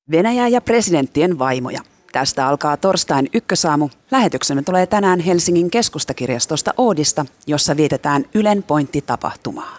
Venäjä ja presidenttien vaimoja. Tästä alkaa torstain Ykkösaamu. Lähetyksemme tulee tänään Helsingin keskustakirjastosta Oodista, jossa vietetään Ylen Pointti-tapahtumaa.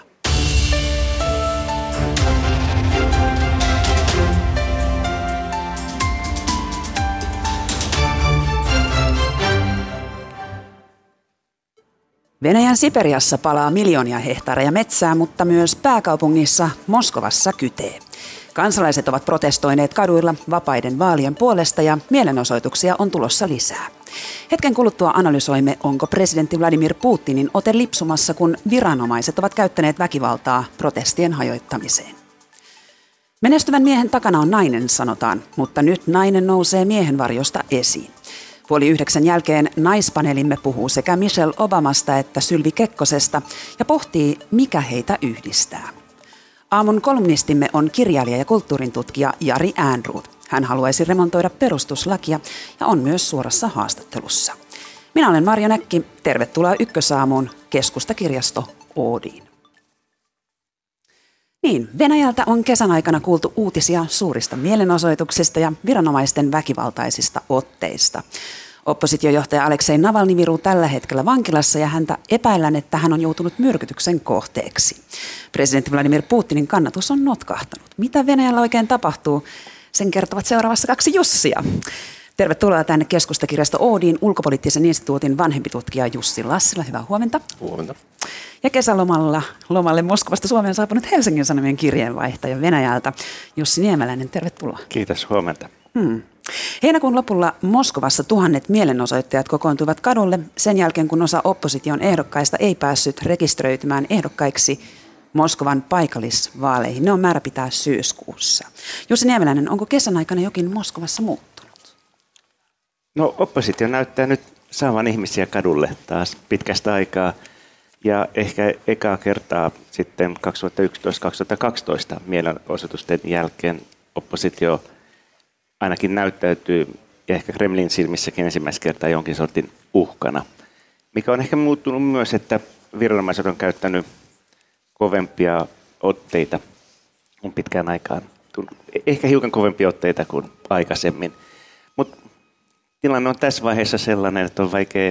Venäjän Siperiassa palaa miljoonia hehtaareja metsää, mutta myös pääkaupungissa Moskovassa kytee. Kansalaiset ovat protestoineet kaduilla vapaiden vaalien puolesta ja mielenosoituksia on tulossa lisää. Hetken kuluttua analysoimme, onko presidentti Vladimir Putinin ote lipsumassa, kun viranomaiset ovat käyttäneet väkivaltaa protestien hajoittamiseen. Menestyvän miehen takana on nainen, sanotaan, mutta nyt nainen nousee miehen varjosta esiin. 8:30 jälkeen naispaneelimme puhuu sekä Michelle Obamasta että Sylvi Kekkosesta ja pohtii, mikä heitä yhdistää. Aamun kolumnistimme on kirjailija ja kulttuurintutkija Jari Ehrnrooth. Hän haluaisi remontoida perustuslakia ja on myös suorassa haastattelussa. Minä olen Marjo Näkki. Tervetuloa Ykkösaamuun keskustakirjasto Oodiin. Niin, Venäjältä on kesän aikana kuultu uutisia suurista mielenosoituksista ja viranomaisten väkivaltaisista otteista. Oppositiojohtaja Aleksei Navalny viruu tällä hetkellä vankilassa ja häntä epäillään, että hän on joutunut myrkytyksen kohteeksi. Presidentti Vladimir Putinin kannatus on notkahtanut. Mitä Venäjällä oikein tapahtuu? Sen kertovat seuraavassa 2 Jussia. Tervetuloa tänne keskustakirjasto Oodiin ulkopoliittisen instituutin vanhempi tutkija Jussi Lassila. Hyvää huomenta. Huomenta. Ja kesälomalle Moskovasta Suomeen saapunut Helsingin Sanomien kirjeenvaihtaja Venäjältä Jussi Niemeläinen. Tervetuloa. Kiitos, huomenta. Heinäkuun lopulla Moskovassa tuhannet mielenosoittajat kokoontuivat kadulle sen jälkeen, kun osa opposition ehdokkaista ei päässyt rekisteröitymään ehdokkaiksi Moskovan paikallisvaaleihin. Ne on määrä pitää syyskuussa. Jussi Niemeläinen, onko kesän aikana jokin Moskovassa muuttunut? No, oppositio näyttää nyt saavan ihmisiä kadulle taas pitkästä aikaa. Ja ehkä ekaa kertaa sitten 2011-2012 mielenosoitusten jälkeen oppositio ainakin näyttäytyy, ja ehkä Kremlin silmissäkin ensimmäistä kertaa jonkin sortin uhkana. Mikä on ehkä muuttunut myös, että viranomaiset on käyttänyt kovempia otteita kuin pitkään aikaan. Ehkä hiukan kovempia otteita kuin aikaisemmin. Mutta tilanne on tässä vaiheessa sellainen, että on vaikea,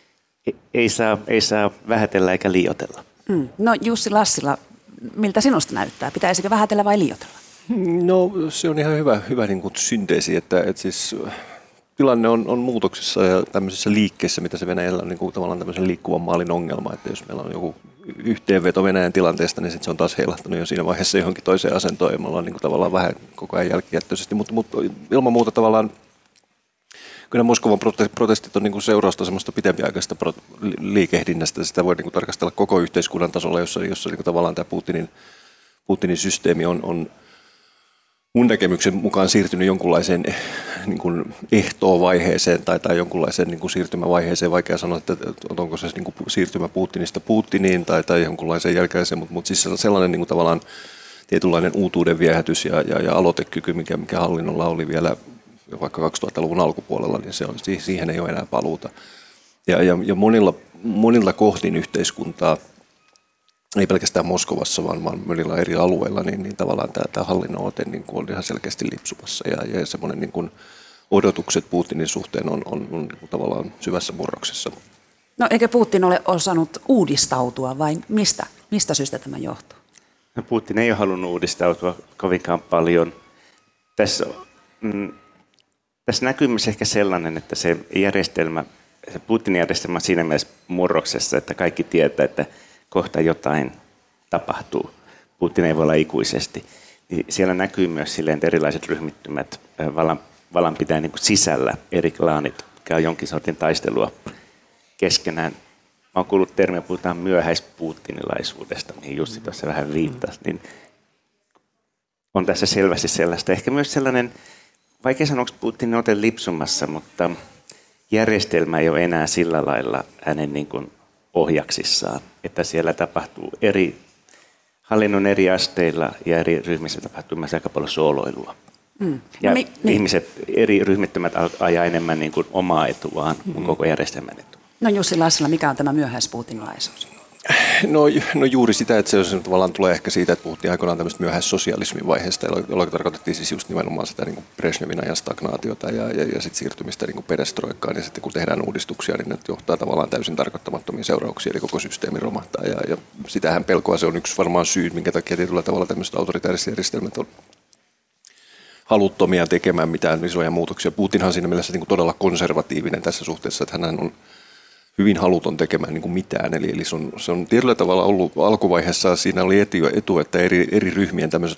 ei saa vähätellä eikä liioitella. No Jussi Lassila, miltä sinusta näyttää? Pitäisikö vähätellä vai liioitella? No se on ihan hyvä niin kuin synteesi, että siis tilanne on muutoksessa ja tämmöisessä liikkeessä, mitä se Venäjällä on niin kuin tavallaan tämmöisen liikkuvan maalin ongelma, että jos meillä on joku yhteenveto Venäjän tilanteesta, niin sitten se on taas heilahtanut jo siinä vaiheessa johonkin toiseen asentoon ja me ollaan niin kuin tavallaan vähän koko ajan jälkijättöisesti, mutta ilman muuta tavallaan kyllä Moskovan protestit on niin kuin seurausta semmoista pitempiaikaista liikehdinnästä, sitä voi niin kuin tarkastella koko yhteiskunnan tasolla, jossa niin kuin tavallaan tämä Putinin systeemi on mun näkemyksen mukaan siirtynyt jonkunlaiseen niin kuin ehtoovaiheeseen tai jonkunlaiseen niin kuin siirtymävaiheeseen. Vaikea sanoa, että onko se niin kuin siirtymä Putinista Putiniin tai jonkunlaiseen jälkeiseen, mutta siis sellainen niin kuin tavallaan tietynlainen uutuuden viehätys ja aloitekyky, mikä hallinnolla oli vielä vaikka 2000-luvun alkupuolella, niin siihen ei ole enää paluuta. Ja monilla kohdin yhteiskuntaa, ei pelkästään Moskovassa, vaan monilla eri alueilla, niin tavallaan tämä hallinnon ote niin on ihan selkeästi lipsumassa. Ja semmoinen niin kuin odotukset Putinin suhteen on niin kuin tavallaan syvässä murroksessa. No eikö Putin ole osannut uudistautua vai mistä syystä tämä johtuu? No, Putin ei ole halunnut uudistautua kovinkaan paljon. Tässä näkyy myös ehkä sellainen, että se Putinin järjestelmä on siinä mielessä murroksessa, että kaikki tietää, että kohta jotain tapahtuu. Putin ei voi olla ikuisesti. Niin siellä näkyy myös silleen, että erilaiset ryhmittymät vallanpitäjän niin kuin sisällä, eri klaanit, käy jonkin sortin taistelua keskenään. Mä oon kuullut termiä, puhutaan myöhäisputinilaisuudesta, mihin Jussi tuossa vähän viittasi. Niin on tässä selvästi sellaista. Ehkä myös sellainen, vaikea sanoa, onko Putin ote lipsumassa, mutta järjestelmä ei ole enää sillä lailla hänen niin kuin ohjaksissaan, että siellä tapahtuu hallinnon eri asteilla ja eri ryhmissä tapahtuu myös aika paljon sooloilua. Ja ihmiset, eri ryhmittymät ajaa enemmän niin kuin omaa etuaan kuin koko järjestelmän etua. No Jussi Lassila, mikä on tämä myöhäisputinilaisuus? No juuri sitä, että se tavallaan tulee ehkä siitä, että puhuttiin aikoinaan tämmöistä myöhäissosialismin vaiheesta, jolloin tarkoitettiin siis just nimenomaan sitä niin kuin Brezhnevin ajan stagnaatiota ja sitten siirtymistä niin kuin perestroikkaan, ja sitten kun tehdään uudistuksia, niin ne johtaa tavallaan täysin tarkoittamattomiin seurauksia, eli koko systeemi romahtaa, ja sitähän pelkoa se on yksi varmaan syy, minkä takia tietyllä tavalla tämmöiset autoritääriset järjestelmät on haluttomia tekemään mitään isoja muutoksia. Putinhan on siinä mielessä niin kuin todella konservatiivinen tässä suhteessa, että hän on hyvin haluton tekemään niin kuin mitään. Eli se on tietyllä tavalla ollut alkuvaiheessa, siinä oli etu, että eri ryhmien tämmöiset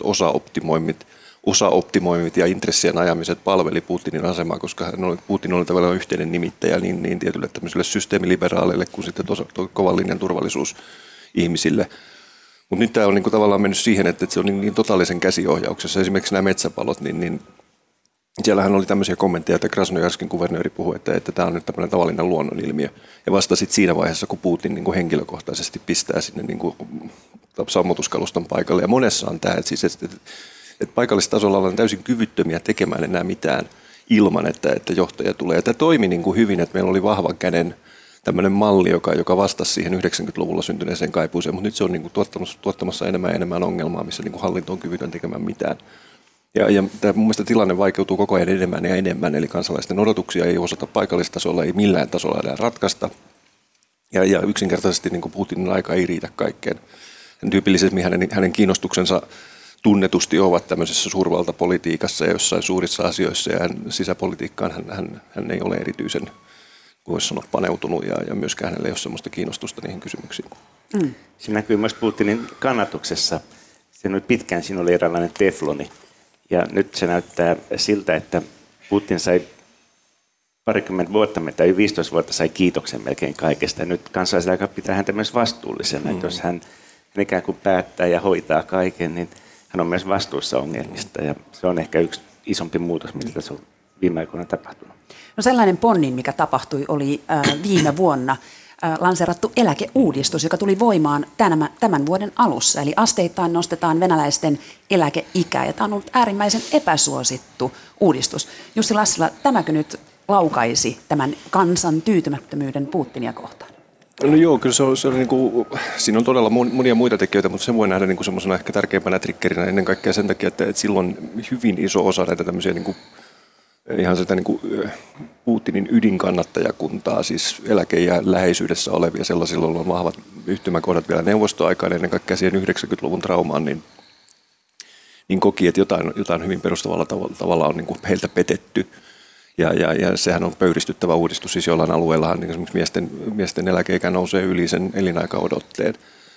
osaoptimoimit ja intressien ajamiset palveli Putinin asemaa, koska Putin oli tavallaan yhteinen nimittäjä niin tietylle tämmöisille systeemiliberaaleille kuin sitten kovan linjan turvallisuusihmisille. Mutta nyt tämä on niinku tavallaan mennyt siihen, että se on niin totaalisen käsiohjauksessa. Esimerkiksi nämä metsäpalot, niin siellähän oli tämmöisiä kommentteja, että Krasnojarskin kuvernööri puhui, että tämä on nyt tämmöinen tavallinen luonnonilmiö. Ja vasta sitten siinä vaiheessa, kun Putin niinku henkilökohtaisesti pistää sinne niinku sammutuskaluston paikalle. Ja monessa on tämä, että paikallistasolla ollaan täysin kyvyttömiä tekemään enää mitään ilman, että johtaja tulee. Ja tämä toimi niinku hyvin, että meillä oli vahvan käden tämmöinen malli, joka vastasi siihen 90-luvulla syntyneeseen kaipuuseen, mutta nyt se on niin kuin tuottamassa enemmän ja enemmän ongelmaa, missä niin kuin hallinto on kyvytön tekemään mitään. Ja tämä mun mielestä tilanne vaikeutuu koko ajan enemmän ja enemmän, eli kansalaisten odotuksia ei osata paikallistasolla, ei millään tasolla enää ratkaista. Ja yksinkertaisesti niin kuin Putinin aika ei riitä kaikkeen. Tyypillisesti hänen kiinnostuksensa tunnetusti ovat tämmöisessä suurvaltapolitiikassa ja jossain suurissa asioissa, ja sisäpolitiikkaan hän ei ole erityisen, voisi sanoa, paneutunut, ja myöskään hänellä ei ole sellaista kiinnostusta niihin kysymyksiin. Se näkyy myös Putinin kannatuksessa. Pitkään siinä oli eräänlainen tefloni. Ja nyt se näyttää siltä, että Putin sai parikymmentä vuotta, tai 15 vuotta sai kiitoksen melkein kaikesta. Ja nyt kansalaiset aika pitää häntä myös vastuullisena. Että jos hän ikään kuin päättää ja hoitaa kaiken, niin hän on myös vastuussa ongelmista. Ja se on ehkä yksi isompi muutos, mitä tässä on viime aikoina tapahtunut. No sellainen ponnin, mikä tapahtui, oli viime vuonna lanseerattu eläkeuudistus, joka tuli voimaan tämän vuoden alussa. Eli asteittain nostetaan venäläisten eläkeikää, ja tämä on ollut äärimmäisen epäsuosittu uudistus. Jussi Lassila, tämäkö nyt laukaisi tämän kansan tyytymättömyyden Putinia kohtaan? No joo, kyllä se on niin kuin, siinä on todella monia muita tekijöitä, mutta sen voi nähdä niin kuin semmoisena ehkä tärkeimpänä triggerinä ennen kaikkea sen takia, että silloin hyvin iso osa näitä tämmöisiä niin kuin ihan sitä niin kuin Putinin ydinkannattajakuntaa, siis eläke- ja läheisyydessä olevia, sellaisilla on vahvat yhtymäkohdat vielä neuvostoaikaan, ennen kaikkea siihen 90-luvun traumaan, niin koki, että jotain hyvin perustavalla tavalla on niin kuin heiltä petetty. Ja sehän on pöyristyttävä uudistus, siis jollain alueellahan niin esimerkiksi miesten eläkeikä nousee yli sen elinaikaodotteen.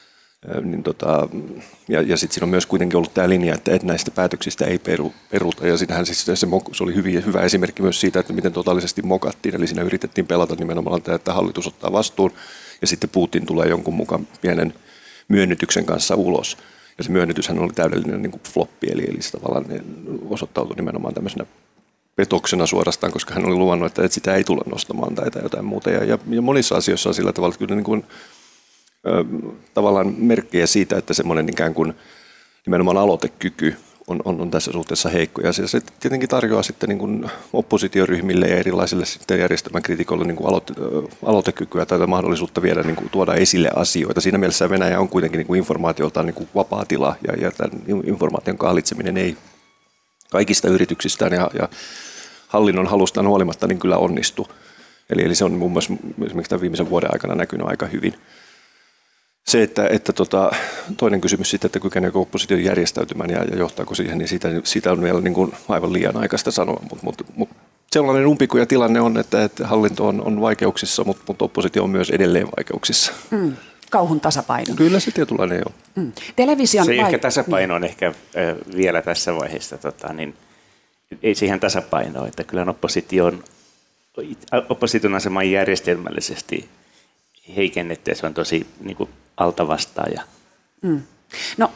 Ja sitten siinä on myös kuitenkin ollut tämä linja, että näistä päätöksistä ei peruta. Ja siinähän siis se oli hyvä esimerkki myös siitä, että miten totaalisesti mokattiin. Eli siinä yritettiin pelata nimenomaan tämä, että hallitus ottaa vastuun ja sitten Putin tulee jonkun mukaan pienen myönnytyksen kanssa ulos. Ja se myönnytyshän oli täydellinen niin kuin floppi, eli se tavallaan osoittautui nimenomaan tämmöisenä petoksena suorastaan, koska hän oli luvannut, että sitä ei tule nostamaan tai jotain muuta. Ja monissa asioissa on sillä tavalla, että kyllä niin kuin tavallaan merkkejä siitä, että semmoinen ikään kuin nimenomaan aloitekyky on tässä suhteessa heikko. Ja se tietenkin tarjoaa sitten niin kuin oppositioryhmille ja erilaisille sitten järjestelmän kritikoille niin kuin aloitekykyä tai mahdollisuutta viedä niin kuin tuoda esille asioita. Siinä mielessä Venäjä on kuitenkin niin kuin informaatioltaan niin kuin vapaa tila ja tämän informaation kahlitseminen ei kaikista yrityksistään ja hallinnon halustaan huolimatta niin kyllä onnistu. Eli se on muun muassa esimerkiksi tämän viimeisen vuoden aikana näkynyt aika hyvin. Se, että toinen kysymys sitten, että kykeneekö oppositio järjestäytymään ja johtaako siihen, niin siitä on vielä niin kuin aivan liian aikaista sanoa. Mutta sellainen umpikuja tilanne on, että hallinto on vaikeuksissa, mutta oppositio on myös edelleen vaikeuksissa. Kauhun tasapaino. Kyllä se tietynlainen on. Television se ehkä tasapaino on ehkä vielä tässä vaiheessa, niin ei siihen tasapainoa, että kyllä opposition asema on järjestelmällisesti heikennetty ja se on tosi niin kuin altavastaaja. No,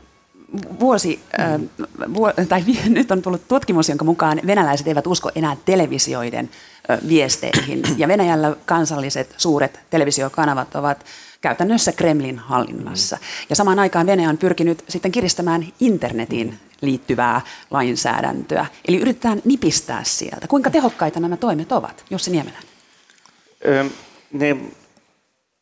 nyt on tullut tutkimus, jonka mukaan venäläiset eivät usko enää televisioiden viesteihin. Ja Venäjällä kansalliset suuret televisiokanavat ovat käytännössä Kremlin hallinnassa. Ja samaan aikaan Venäjä on pyrkinyt sitten kiristämään internetin liittyvää lainsäädäntöä. Eli yritetään nipistää sieltä. Kuinka tehokkaita nämä toimet ovat, Jussi Niemelä?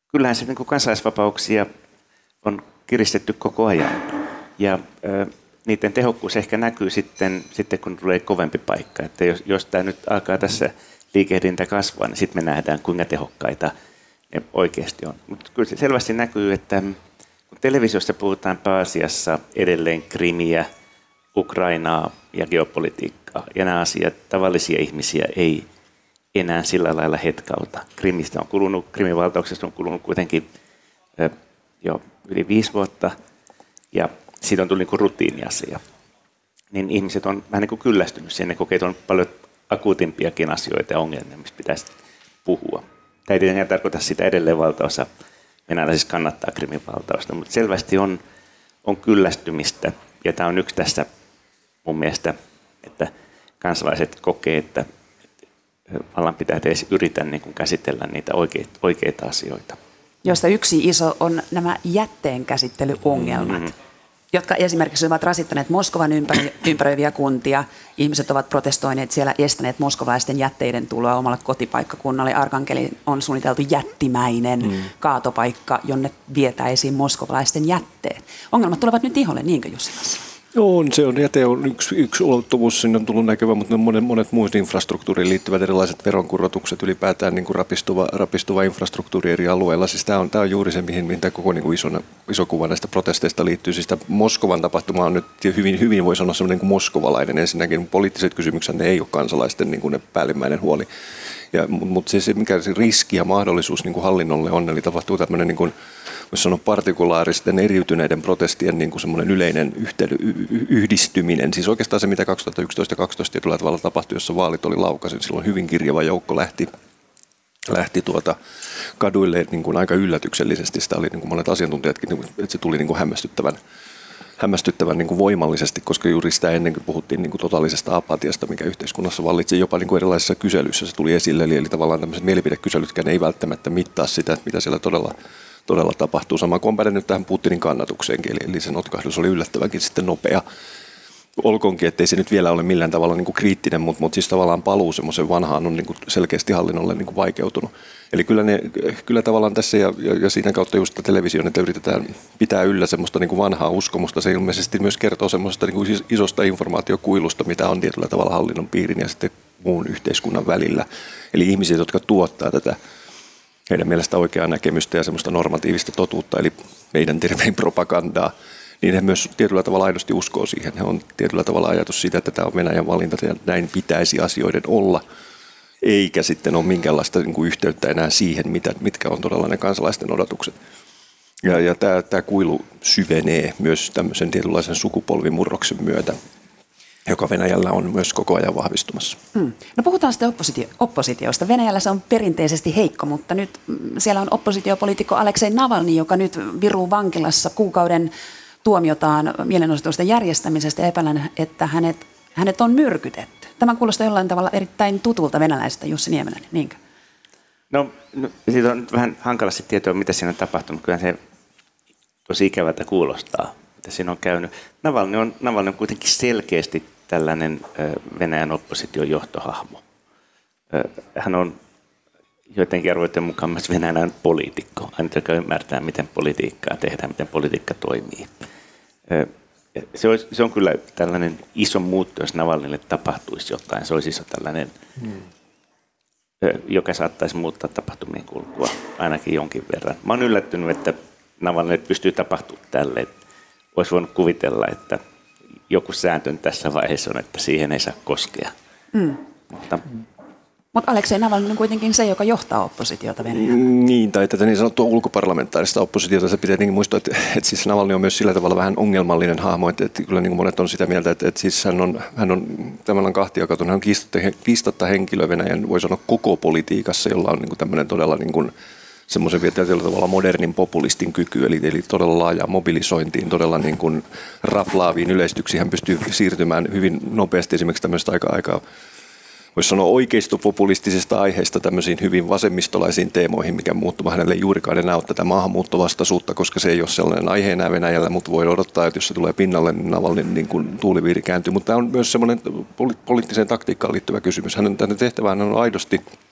kyllähän se niin kuin kansalaisvapauksia on kiristetty koko ajan. Ja niiden tehokkuus ehkä näkyy sitten kun tulee kovempi paikka. Että jos tämä nyt alkaa tässä liikehdintä kasvaa, niin sitten me nähdään, kuinka tehokkaita ne oikeasti on. Mutta kyllä se selvästi näkyy, että kun televisiossa puhutaan pääasiassa edelleen Krimiä, Ukrainaa ja geopolitiikkaa, ja nämä asiat tavallisia ihmisiä ei enää sillä lailla hetkauta. Krimin valtauksesta on kulunut kuitenkin jo yli 5 vuotta, ja siitä on tullut niin kuin rutiiniasia. Niin ihmiset on vähän niin kuin kyllästynyt siihen, ne kokee, että on paljon akuutimpiakin asioita ja ongelmia, mistä pitäisi puhua. Tämä ei tietenkään tarkoita sitä edelleen valtaosa venäläisistä kannattaa Krimin valtausta, mutta selvästi on kyllästymistä, ja tämä on yksi tässä mun mielestä, että kansalaiset kokee, että vallan pitää edes yritä niin kuin käsitellä niitä oikeita asioita. Joista yksi iso on nämä jätteenkäsittelyongelmat, jotka esimerkiksi ovat rasittaneet Moskovan ympäröiviä kuntia. Ihmiset ovat protestoineet siellä, estäneet moskovalaisten jätteiden tuloa omalle kotipaikkakunnalle. Arkangeliin on suunniteltu jättimäinen kaatopaikka, jonne vietäisiin moskovalaisten jätteet. Ongelmat tulevat nyt iholle, niinkö Jussilassa? Jäte on yksi ulottuvuus, sinne on tullut näkyvä, mutta monet muut infrastruktuuriin liittyvät erilaiset veronkorotukset, ylipäätään niin kuin rapistuva infrastruktuuri eri alueilla. Siis tämä on juuri se, mihin tämä koko niin kuin iso kuva näistä protesteista liittyy. Siis tämä Moskovan tapahtuma on nyt hyvin voi sanoa semmoinen niin kuin moskovalainen. Ensinnäkin poliittiset kysymykset, ne ei ole kansalaisten niin kuin ne päällimmäinen huoli. Mutta se, mikä se riski ja mahdollisuus niin kuin hallinnolle on, eli tapahtuu tämmöinen niin kuin, voisi sanoa partikulaaristen eriytyneiden protestien niin kuin semmoinen yleinen yhdistyminen. Siis oikeastaan se, mitä 2011-2012 tietyllä tavalla tapahtui, jossa vaalit oli laukaisin, silloin hyvin kirjava joukko lähti kaduille niin kuin aika yllätyksellisesti. Sitä oli niin kuin monet asiantuntijatkin, että se tuli niin kuin hämmästyttävän niin kuin voimallisesti, koska juuri sitä ennen kuin puhuttiin niin kuin totaalisesta apatiasta, mikä yhteiskunnassa vallitsi jopa niin kuin erilaisissa kyselyissä, se tuli esille. Eli tavallaan tämmöiset mielipidekyselytkään ei välttämättä mittaa sitä, mitä siellä todella tapahtuu. Sama kuin on pädennyt tähän Putinin kannatukseenkin, eli se notkahdus oli yllättävänkin sitten nopea. Olkoonkin, ettei se nyt vielä ole millään tavalla niin kuin kriittinen, mutta siis tavallaan paluu semmoisen vanhaan on niin kuin selkeästi hallinnolle niin kuin vaikeutunut. Eli kyllä tavallaan tässä ja siinä kautta just televisioon, että yritetään pitää yllä semmoista niin kuin vanhaa uskomusta. Se ilmeisesti myös kertoo semmoista niin kuin isosta informaatiokuilusta, mitä on tietyllä tavalla hallinnon piirin ja sitten muun yhteiskunnan välillä. Eli ihmiset, jotka tuottaa tätä heidän mielestä oikeaa näkemystä ja semmoista normatiivista totuutta, eli meidän tervein propagandaa, niin he myös tietyllä tavalla aidosti uskoo siihen. He on tietyllä tavalla ajatus siitä, että tämä on Venäjän valinta ja näin pitäisi asioiden olla, eikä sitten ole minkäänlaista niin kuin yhteyttä enää siihen, mitkä on todella ne kansalaisten odotukset. Ja tämä kuilu syvenee myös tämmöisen tietynlaisen sukupolvimurroksen myötä, joka Venäjällä on myös koko ajan vahvistumassa. No puhutaan sitten oppositiosta. Venäjällä se on perinteisesti heikko, mutta nyt siellä on oppositiopoliitikko Aleksei Navalny, joka nyt viruu vankilassa kuukauden tuomiotaan mielenosoitusten järjestämisestä ja epäilen, että hänet on myrkytetty. Tämä kuulostaa jollain tavalla erittäin tutulta venäläisestä Jussi Niemeläinen, niinkö? No siitä on nyt vähän hankalasti tietoa, mitä siinä on tapahtunut. Kyllä se tosi ikävältä kuulostaa, mitä siinä on käynyt. Navalny on kuitenkin selkeästi tällainen Venäjän opposition johtohahmo. Hän on joidenkin arvoiden mukaan myös venäläinen poliitikko, aina joka ymmärtää, miten politiikkaa tehdään, miten politiikka toimii. Se on kyllä tällainen iso muutto, jos Navalnylle tapahtuisi jotain. Se olisi iso tällainen, joka saattaisi muuttaa tapahtumien kulkua ainakin jonkin verran. Mä oon yllättynyt, että Navalnylle pystyy tapahtumaan tälle. Olisi voinut kuvitella, että joku sääntö tässä vaiheessa on, että siihen ei saa koskea. Mutta Aleksei Navalny on kuitenkin se, joka johtaa oppositiota Venäjällä. Niin, tai tätä niin sanottua ulkoparlamentaarista oppositiota. Se pitää niin muistaa, että siis Navalny on myös sillä tavalla vähän ongelmallinen hahmo, että kyllä niin monet on sitä mieltä, että siis hän on tämän kahtijakautunut, hän on kiistatta henkilö Venäjän, voi sanoa koko politiikassa, jolla on niin tämmöinen todella niin semmoisen tietyllä tavalla modernin populistin kyky, eli todella laajaa mobilisointiin, todella niin kuin raflaaviin yleistyksiin. Hän pystyy siirtymään hyvin nopeasti esimerkiksi tämmöistä aika voisi sanoa oikeistopopulistisista aiheista tämmöisiin hyvin vasemmistolaisiin teemoihin, mikä muuttuma hänelle juurikaan enää ole tätä maahanmuuttovastaisuutta, koska se ei ole sellainen aihe enää Venäjällä, mutta voi odottaa, että jos se tulee pinnalle, niin Navalnyn niin kuin tuuliviiri kääntyy. Mutta tämä on myös semmoinen poliittiseen taktiikkaan liittyvä kysymys. Hänen tehtävään on aidosti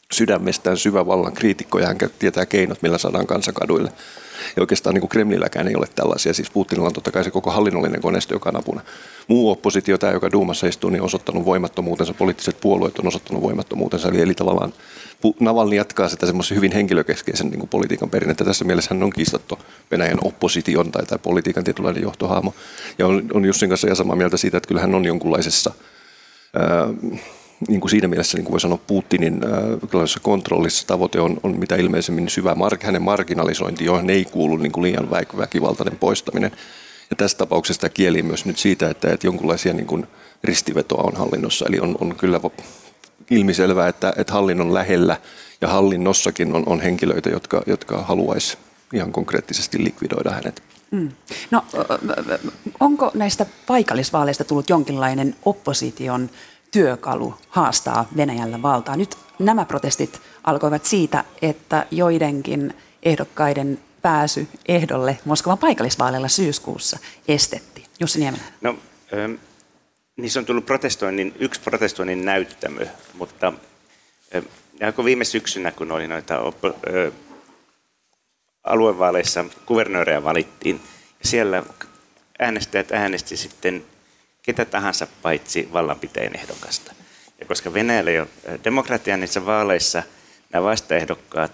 sydämestään syvä vallan kriitikko ja hän tietää keinot, millä saadaan kansakaduille. Ja oikeastaan niin kuin Kremlilläkään ei ole tällaisia. Siis Putinilla on totta kai se koko hallinnollinen koneisto, joka on apuna. Muu oppositio, tämä joka Duumassa istuu, niin on osoittanut voimattomuutensa. Poliittiset puolueet on osoittanut voimattomuutensa. Eli tavallaan Navalny jatkaa sitä semmoisen hyvin henkilökeskeisen niin kuin politiikan perinnettä. Tässä mielessä hän on kiistattu Venäjän opposition tai politiikan tietynlainen johtohahmo. Ja on Jussin kanssa ja samaa mieltä siitä, että kyllä hän on jonkunlaisessa niin kuin siinä mielessä niin kuin voi sanoa Putinin kontrollissa tavoite on mitä ilmeisemmin syvä hänen marginalisointi, johon ei kuulu niin kuin liian väkivaltainen poistaminen. Ja tässä tapauksessa tämä kieli myös nyt siitä, että jonkunlaisia niin kuin ristivetoa on hallinnossa. Eli on kyllä ilmiselvää, että hallinnon lähellä ja hallinnossakin on henkilöitä, jotka haluaisi ihan konkreettisesti likvidoida hänet. No, onko näistä paikallisvaaleista tullut jonkinlainen opposition työkalu haastaa Venäjällä valtaa? Nyt nämä protestit alkoivat siitä, että joidenkin ehdokkaiden pääsy ehdolle Moskovan paikallisvaaleilla syyskuussa estettiin. Jussi Niemelä. No, niissä on tullut yksi protestoinnin näyttämö, mutta alkoi viime syksynä, kun oli noita aluevaaleissa kuvernöörejä valittiin, ja siellä äänestäjät äänesti sitten ketä tahansa paitsi vallanpitäjän ehdokasta. Ja koska Venäjällä jo demokratian niissä vaaleissa nämä vastaehdokkaat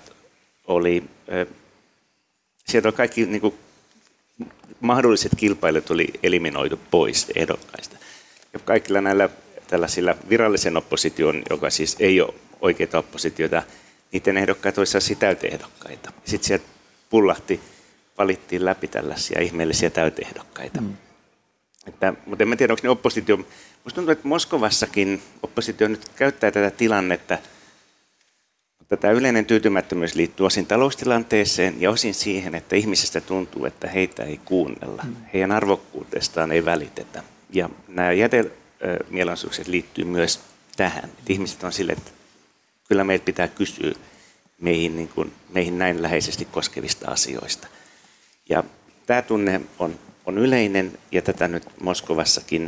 sieltä kaikki niin kuin, mahdolliset kilpailijat oli eliminoitu pois ehdokkaista. Ja kaikilla näillä tällaisilla virallisen opposition, joka siis ei ole oikeita oppositiota, niiden ehdokkaat olisivat täyteehdokkaita. Sitten sieltä valittiin läpi tällaisia ihmeellisiä täyteehdokkaita. Mutta en tiedä, onko ne oppositio. Minusta tuntuu, että Moskovassakin oppositio nyt käyttää tätä tilannetta, mutta tämä yleinen tyytymättömyys liittyy osin taloustilanteeseen ja osin siihen, että ihmisistä tuntuu, että heitä ei kuunnella. Heidän arvokkuudestaan ei välitetä. Ja nämä jätemielenosoitukset liittyy myös tähän. Että ihmiset on silleen, että kyllä meitä pitää kysyä meihin näin läheisesti koskevista asioista. Ja tämä tunne on yleinen, ja tätä nyt Moskovassakin,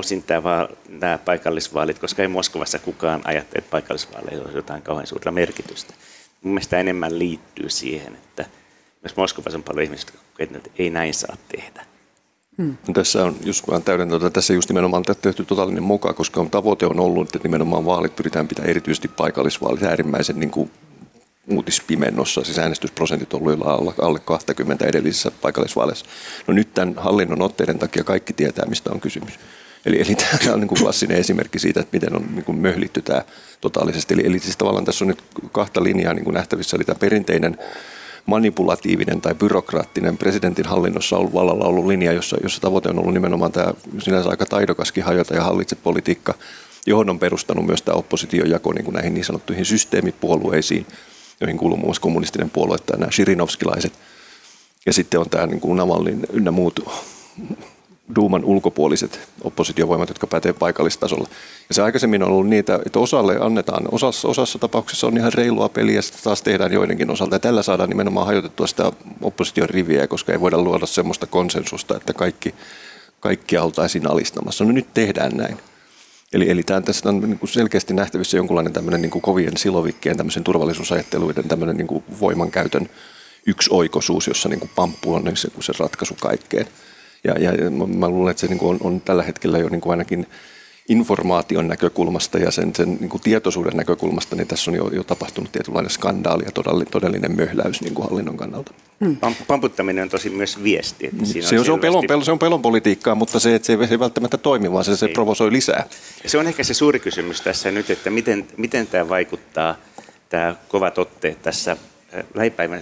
nämä paikallisvaalit, koska ei Moskovassa kukaan ajattele, että paikallisvaaleilla olisi jotain kauhean suurta merkitystä. Mun mielestä enemmän liittyy siihen, että myös Moskovassa on paljon ihmisiä, jotka ei näin saa tehdä. Tässä on just vaan täydentää, tässä just nimenomaan tehty totaalinen moka, koska tavoite on ollut, että nimenomaan vaalit pyritään pitämään erityisesti paikallisvaalit äärimmäisen niin kuin uutispimennossa, siis äänestysprosentit on ollut alle 20 edellisissä paikallisvaaleissa. No nyt tämän hallinnon otteiden takia kaikki tietää, mistä on kysymys. Eli tämä on niin kuin klassinen esimerkki siitä, että miten on niin kuin möhlitty tämä totaalisesti. Eli siis tavallaan tässä on nyt kahta linjaa niin kuin nähtävissä, eli tämä perinteinen manipulatiivinen tai byrokraattinen presidentin hallinnossa vallalla ollut linja, jossa tavoite on ollut nimenomaan tämä sinänsä aika taidokaskin hajota ja hallitse politiikka, johon on perustanut myös tämä opposition jako näihin niin sanottuihin systeemipuolueisiin, joihin kuuluu muun muassa kommunistinen puolue tai nämä Shirinovskilaiset. Ja sitten on tämä niin kuin Navalnyin ynnä muut Duuman ulkopuoliset oppositiovoimat, jotka pätee paikallistasolla. Ja se aikaisemmin on ollut niitä, että osalle annetaan, osassa tapauksessa on ihan reilua peliä, ja sitten taas tehdään joidenkin osalta. Ja tällä saadaan nimenomaan hajotettua sitä opposition riviä, koska ei voida luoda semmoista konsensusta, että kaikkia oltaisiin alistamassa. No nyt tehdään näin. Eli tässä on niin kuin selkeästi nähtävissä jonkunlainen tämmöinen niin kuin kovien silovikkeen, tämmöisen turvallisuusajatteluiden tämmöinen niin kuin voimankäytön yksioikoisuus, jossa niin kuin pamppu on se ratkaisu kaikkeen. Ja mä luulen, että se niin kuin on tällä hetkellä jo niin kuin ainakin informaation näkökulmasta ja sen niin kuin tietoisuuden näkökulmasta, niin tässä on jo tapahtunut tietynlainen skandaali ja todellinen möhläys niin kuin hallinnon kannalta. Pamputtaminen on tosi myös viesti. Että siinä se on pelon politiikkaa, mutta se ei välttämättä toimi, vaan se provosoi lisää. Ja se on ehkä se suuri kysymys tässä nyt, että miten tämä vaikuttaa, tämä kovat otteet tässä lähipäivänä.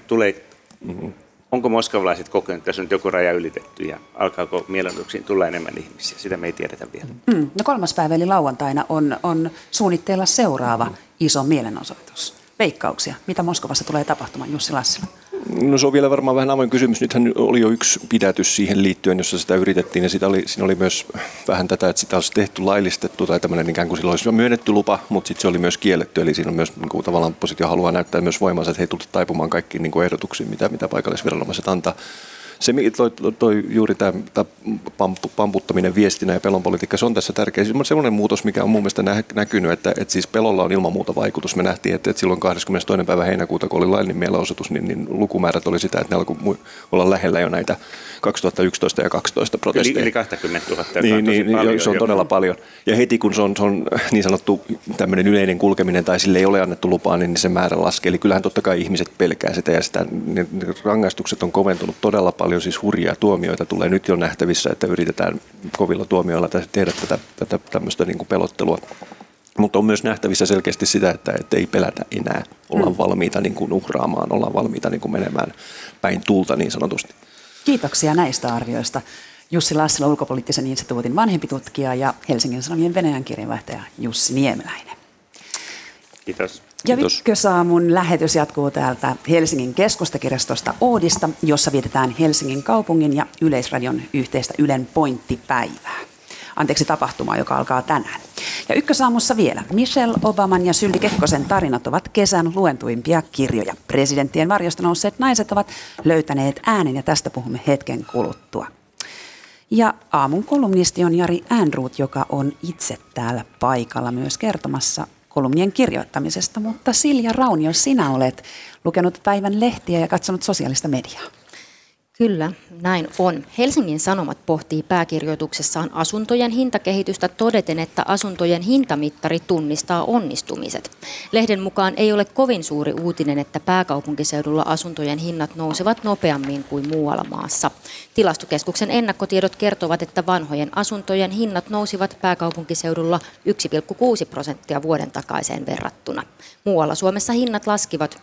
Onko moskovalaiset kokeneet, että tässä on joku raja ylitetty ja alkaako mielenosoituksiin tulla enemmän ihmisiä? Sitä me ei tiedetä vielä. No 3. päivä eli lauantaina on suunnitteilla seuraava iso mielenosoitus. Veikkauksia. Mitä Moskovassa tulee tapahtumaan, Jussi Lassila? No se on vielä varmaan vähän avoin kysymys. Nythän oli jo yksi pidätys siihen liittyen, jossa sitä yritettiin. Ja siinä oli myös vähän tätä, että sitä olisi tehty laillistettu tai tämmöinen ikään kuin sillä olisi myönnetty lupa, mutta sitten se oli myös kielletty. Eli siinä on myös niin kuin, tavallaan oppositio haluaa näyttää myös voimansa, että he tulevat taipumaan kaikkiin niin kuin ehdotuksiin, mitä paikallisviranomaiset antaa. Se toi juuri tämä pamputtaminen viestinä ja pelon politiikka, se on tässä tärkeä. Sellainen muutos, mikä on mun mielestä näkynyt, että siis pelolla on ilman muuta vaikutus. Me nähtiin, että silloin 22. päivä heinäkuuta, kun oli laillinen mielenosoitus, niin lukumäärät oli sitä, että ne alkoi olla lähellä jo näitä 2011 ja 2012 protesteja. Yli 20 000, niin, se on todella paljon. Ja heti kun se on niin sanottu tämmöinen yleinen kulkeminen tai sille ei ole annettu lupaa, niin se määrä laskee. Eli kyllähän totta kai ihmiset pelkää sitä ja ne rangaistukset on koventunut todella paljon, siis hurjia tuomioita tulee nyt jo nähtävissä, että yritetään kovilla tuomioilla tehdä tätä tämmöistä niin kuin pelottelua. Mutta on myös nähtävissä selkeästi sitä, että ei pelätä enää. Ollaan valmiita niin kuin uhraamaan, ollaan valmiita niin kuin menemään päin tulta niin sanotusti. Kiitoksia näistä arvioista. Jussi Lassila, Ulkopoliittisen instituutin vanhempi tutkija ja Helsingin Sanomien Venäjän kirjeenvaihtaja Jussi Niemeläinen. Kiitos. Ja Ykkösaamun lähetys jatkuu täältä Helsingin keskustakirjastosta Oodista, jossa vietetään Helsingin kaupungin ja Yleisradion yhteistä Ylen pointtipäivää. Tapahtumaa, joka alkaa tänään. Ja Ykkösaamussa vielä. Michelle Obaman ja Sylvi Kekkosen tarinat ovat kesän luentuimpia kirjoja. Presidenttien varjosta nousseet naiset ovat löytäneet äänen ja tästä puhumme hetken kuluttua. Ja aamun kolumnisti on Jari Ehrnrooth, joka on itse täällä paikalla myös kertomassa kolumnien kirjoittamisesta. Mutta Silja Raunio, sinä olet lukenut päivän lehtiä ja katsonut sosiaalista mediaa. Kyllä, näin on. Helsingin Sanomat pohtii pääkirjoituksessaan asuntojen hintakehitystä todeten, että asuntojen hintamittari tunnistaa onnistumiset. Lehden mukaan ei ole kovin suuri uutinen, että pääkaupunkiseudulla asuntojen hinnat nousevat nopeammin kuin muualla maassa. Tilastokeskuksen ennakkotiedot kertovat, että vanhojen asuntojen hinnat nousivat pääkaupunkiseudulla 1,6% vuoden takaiseen verrattuna. Muualla Suomessa hinnat laskivat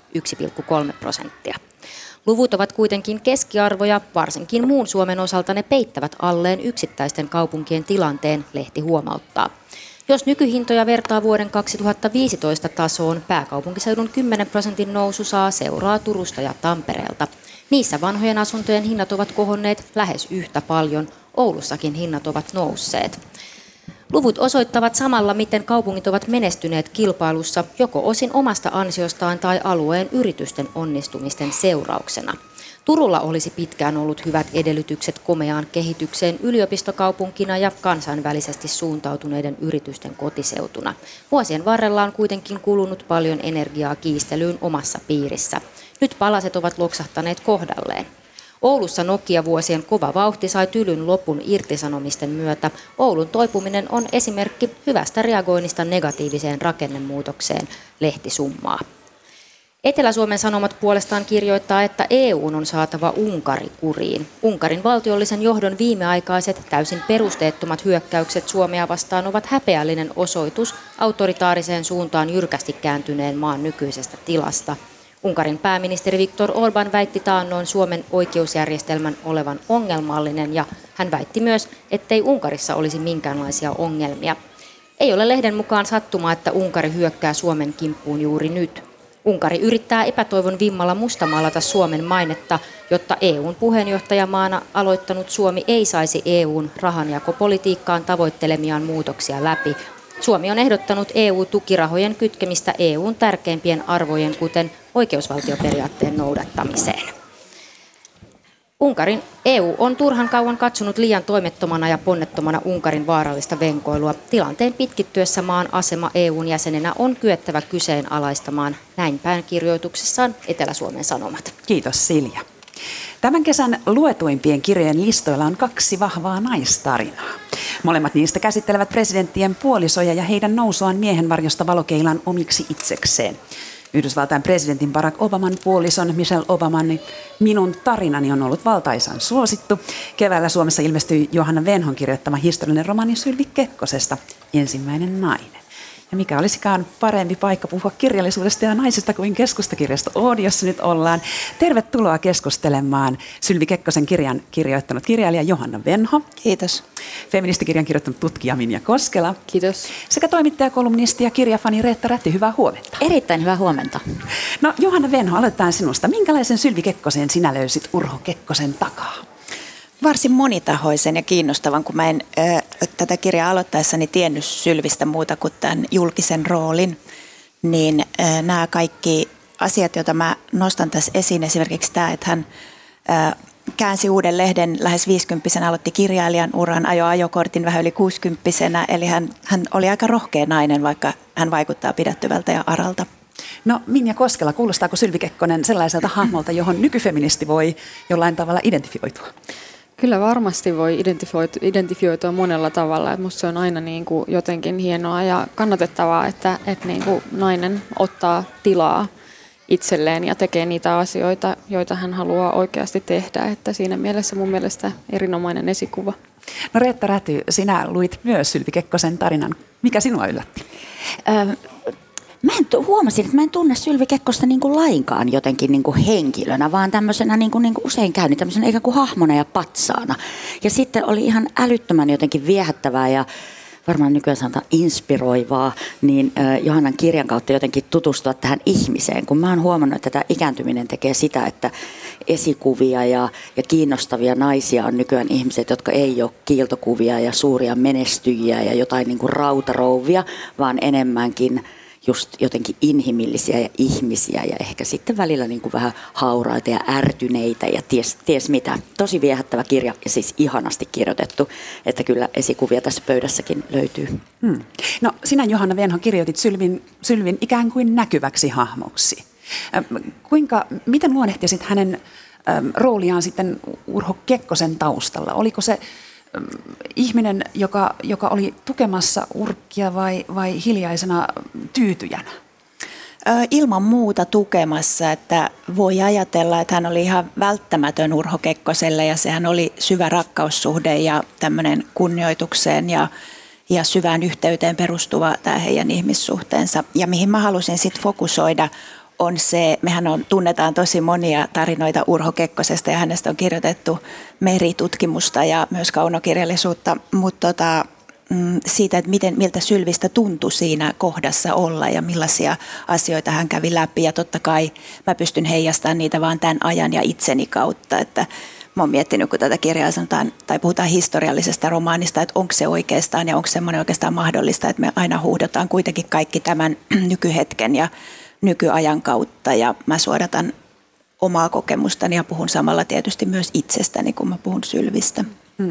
1,3%. Luvut ovat kuitenkin keskiarvoja, varsinkin muun Suomen osalta ne peittävät alleen yksittäisten kaupunkien tilanteen, lehti huomauttaa. Jos nykyhintoja vertaa vuoden 2015 tasoon, pääkaupunkiseudun 10% nousu saa seuraa Turusta ja Tampereelta. Niissä vanhojen asuntojen hinnat ovat kohonneet lähes yhtä paljon, Oulussakin hinnat ovat nousseet. Luvut osoittavat samalla, miten kaupungit ovat menestyneet kilpailussa joko osin omasta ansiostaan tai alueen yritysten onnistumisten seurauksena. Turulla olisi pitkään ollut hyvät edellytykset komeaan kehitykseen yliopistokaupunkina ja kansainvälisesti suuntautuneiden yritysten kotiseutuna. Vuosien varrella on kuitenkin kulunut paljon energiaa kiistelyyn omassa piirissä. Nyt palaset ovat loksahtaneet kohdalleen. Oulussa Nokia-vuosien kova vauhti sai tylyn lopun irtisanomisten myötä. Oulun toipuminen on esimerkki hyvästä reagoinnista negatiiviseen rakennemuutokseen, lehti summaa. Etelä-Suomen Sanomat puolestaan kirjoittaa, että EU:n on saatava Unkari kuriin. Unkarin valtiollisen johdon viimeaikaiset täysin perusteettomat hyökkäykset Suomea vastaan ovat häpeällinen osoitus autoritaariseen suuntaan jyrkästi kääntyneen maan nykyisestä tilasta. Unkarin pääministeri Viktor Orbán väitti taannoin Suomen oikeusjärjestelmän olevan ongelmallinen ja hän väitti myös, ettei Unkarissa olisi minkäänlaisia ongelmia. Ei ole lehden mukaan sattumaa, että Unkari hyökkää Suomen kimppuun juuri nyt. Unkari yrittää epätoivon vimmalla mustamaalata Suomen mainetta, jotta EUn puheenjohtajamaana aloittanut Suomi ei saisi EUn rahanjakopolitiikkaan tavoittelemiaan muutoksia läpi. Suomi on ehdottanut EU-tukirahojen kytkemistä EUn tärkeimpien arvojen, kuten oikeusvaltioperiaatteen noudattamiseen. EU on turhan kauan katsonut liian toimettomana ja ponnettomana Unkarin vaarallista venkoilua. Tilanteen pitkittyessä maan asema EUn jäsenenä on kyettävä kyseenalaistamaan, näin pääkirjoituksessaan Etelä-Suomen Sanomat. Kiitos Silja. Tämän kesän luetuimpien kirjojen listoilla on 2 vahvaa naistarinaa. Molemmat niistä käsittelevät presidenttien puolisoja ja heidän nousuaan miehenvarjosta valokeilan omiksi itsekseen. Yhdysvaltain presidentin Barack Obaman puolison Michelle Obaman Minun tarinani on ollut valtaisan suosittu. Keväällä Suomessa ilmestyi Johanna Venhon kirjoittama historiallinen romaani Sylvi Kekkosesta, Ensimmäinen nainen. Ja mikä olisikaan parempi paikka puhua kirjallisuudesta ja naisista kuin Keskustakirjasto Oodi, jossa nyt ollaan. Tervetuloa keskustelemaan Sylvi Kekkosen kirjan kirjoittanut kirjailija Johanna Venho. Kiitos. Feministikirjan kirjoittanut tutkija Minja Koskela. Kiitos. Sekä toimittaja, kolumnisti ja kirjafani Reetta Rätti. Hyvää huomenta. Erittäin hyvää huomenta. No Johanna Venho, aloitetaan sinusta. Minkälaisen Sylvi Kekkosen sinä löysit Urho Kekkosen takaa? Varsin monitahoisen ja kiinnostavan, kun mä en tätä kirjaa aloittaessani tiennyt Sylvistä muuta kuin tämän julkisen roolin, niin nämä kaikki asiat, joita mä nostan tässä esiin, esimerkiksi tämä, että hän käänsi uuden lehden lähes 50-vuotiaana, aloitti kirjailijan uran, ajoi ajokortin vähän yli 60-vuotiaana, eli hän oli aika rohkea nainen, vaikka hän vaikuttaa pidättyvältä ja aralta. No Minja Koskela, kuulostaako Sylvi Kekkonen sellaiselta hahmolta, johon nykyfeministi voi jollain tavalla identifioitua? Kyllä varmasti voi identifioitua monella tavalla. Minusta se on aina niin kuin jotenkin hienoa ja kannatettavaa, että niin kuin nainen ottaa tilaa itselleen ja tekee niitä asioita, joita hän haluaa oikeasti tehdä. Että siinä mielessä mun mielestä erinomainen esikuva. No Reetta Räty, sinä luit myös Sylvi Kekkosen tarinan. Mikä sinua yllätti? Huomasin, että mä en tunne Sylvi Kekkosta niin kuin lainkaan jotenkin niin kuin henkilönä, vaan tämmöisenä niin kuin usein käy, niin tämmöisenä ikään kuin hahmona ja patsaana. Ja sitten oli ihan älyttömän jotenkin viehättävää ja varmaan nykyään sanotaan inspiroivaa, niin Johannan kirjan kautta jotenkin tutustua tähän ihmiseen, kun mä oon huomannut, että tämä ikääntyminen tekee sitä, että esikuvia ja kiinnostavia naisia on nykyään ihmiset, jotka ei ole kiiltokuvia ja suuria menestyjiä ja jotain niin kuin rautarouvia, vaan enemmänkin just jotenkin inhimillisiä ja ihmisiä ja ehkä sitten välillä niin kuin vähän hauraita ja ärtyneitä ja ties mitä. Tosi viehättävä kirja ja siis ihanasti kirjoitettu, että kyllä esikuvia tässä pöydässäkin löytyy. No sinä Johanna Venho kirjoitit Sylvin ikään kuin näkyväksi hahmoksi. Miten luonnehtisit hänen rooliaan sitten Urho Kekkosen taustalla? Oliko se ihminen, joka oli tukemassa Urkkia vai hiljaisena tyytyjänä? Ilman muuta tukemassa, että voi ajatella, että hän oli ihan välttämätön Urho Kekkoselle ja sehän oli syvä rakkaussuhde ja tämmöinen kunnioitukseen ja syvään yhteyteen perustuva tämä heidän ihmissuhteensa. Ja mihin mä halusin sitten fokusoida on se, mehän tunnetaan tosi monia tarinoita Urho Kekkosesta ja hänestä on kirjoitettu meritutkimusta ja myös kaunokirjallisuutta, mutta siitä, että miltä Sylvistä tuntui siinä kohdassa olla ja millaisia asioita hän kävi läpi. Ja totta kai mä pystyn heijastamaan niitä vaan tämän ajan ja itseni kautta, että mä oon miettinyt, kun tätä kirjaa sanotaan, tai puhutaan historiallisesta romaanista, että onko se oikeastaan ja onko semmoinen oikeastaan mahdollista, että me aina huuhdotaan kuitenkin kaikki tämän nykyhetken ja nykyajan kautta ja mä suodatan omaa kokemustani ja puhun samalla tietysti myös itsestäni, kun mä puhun Sylvistä.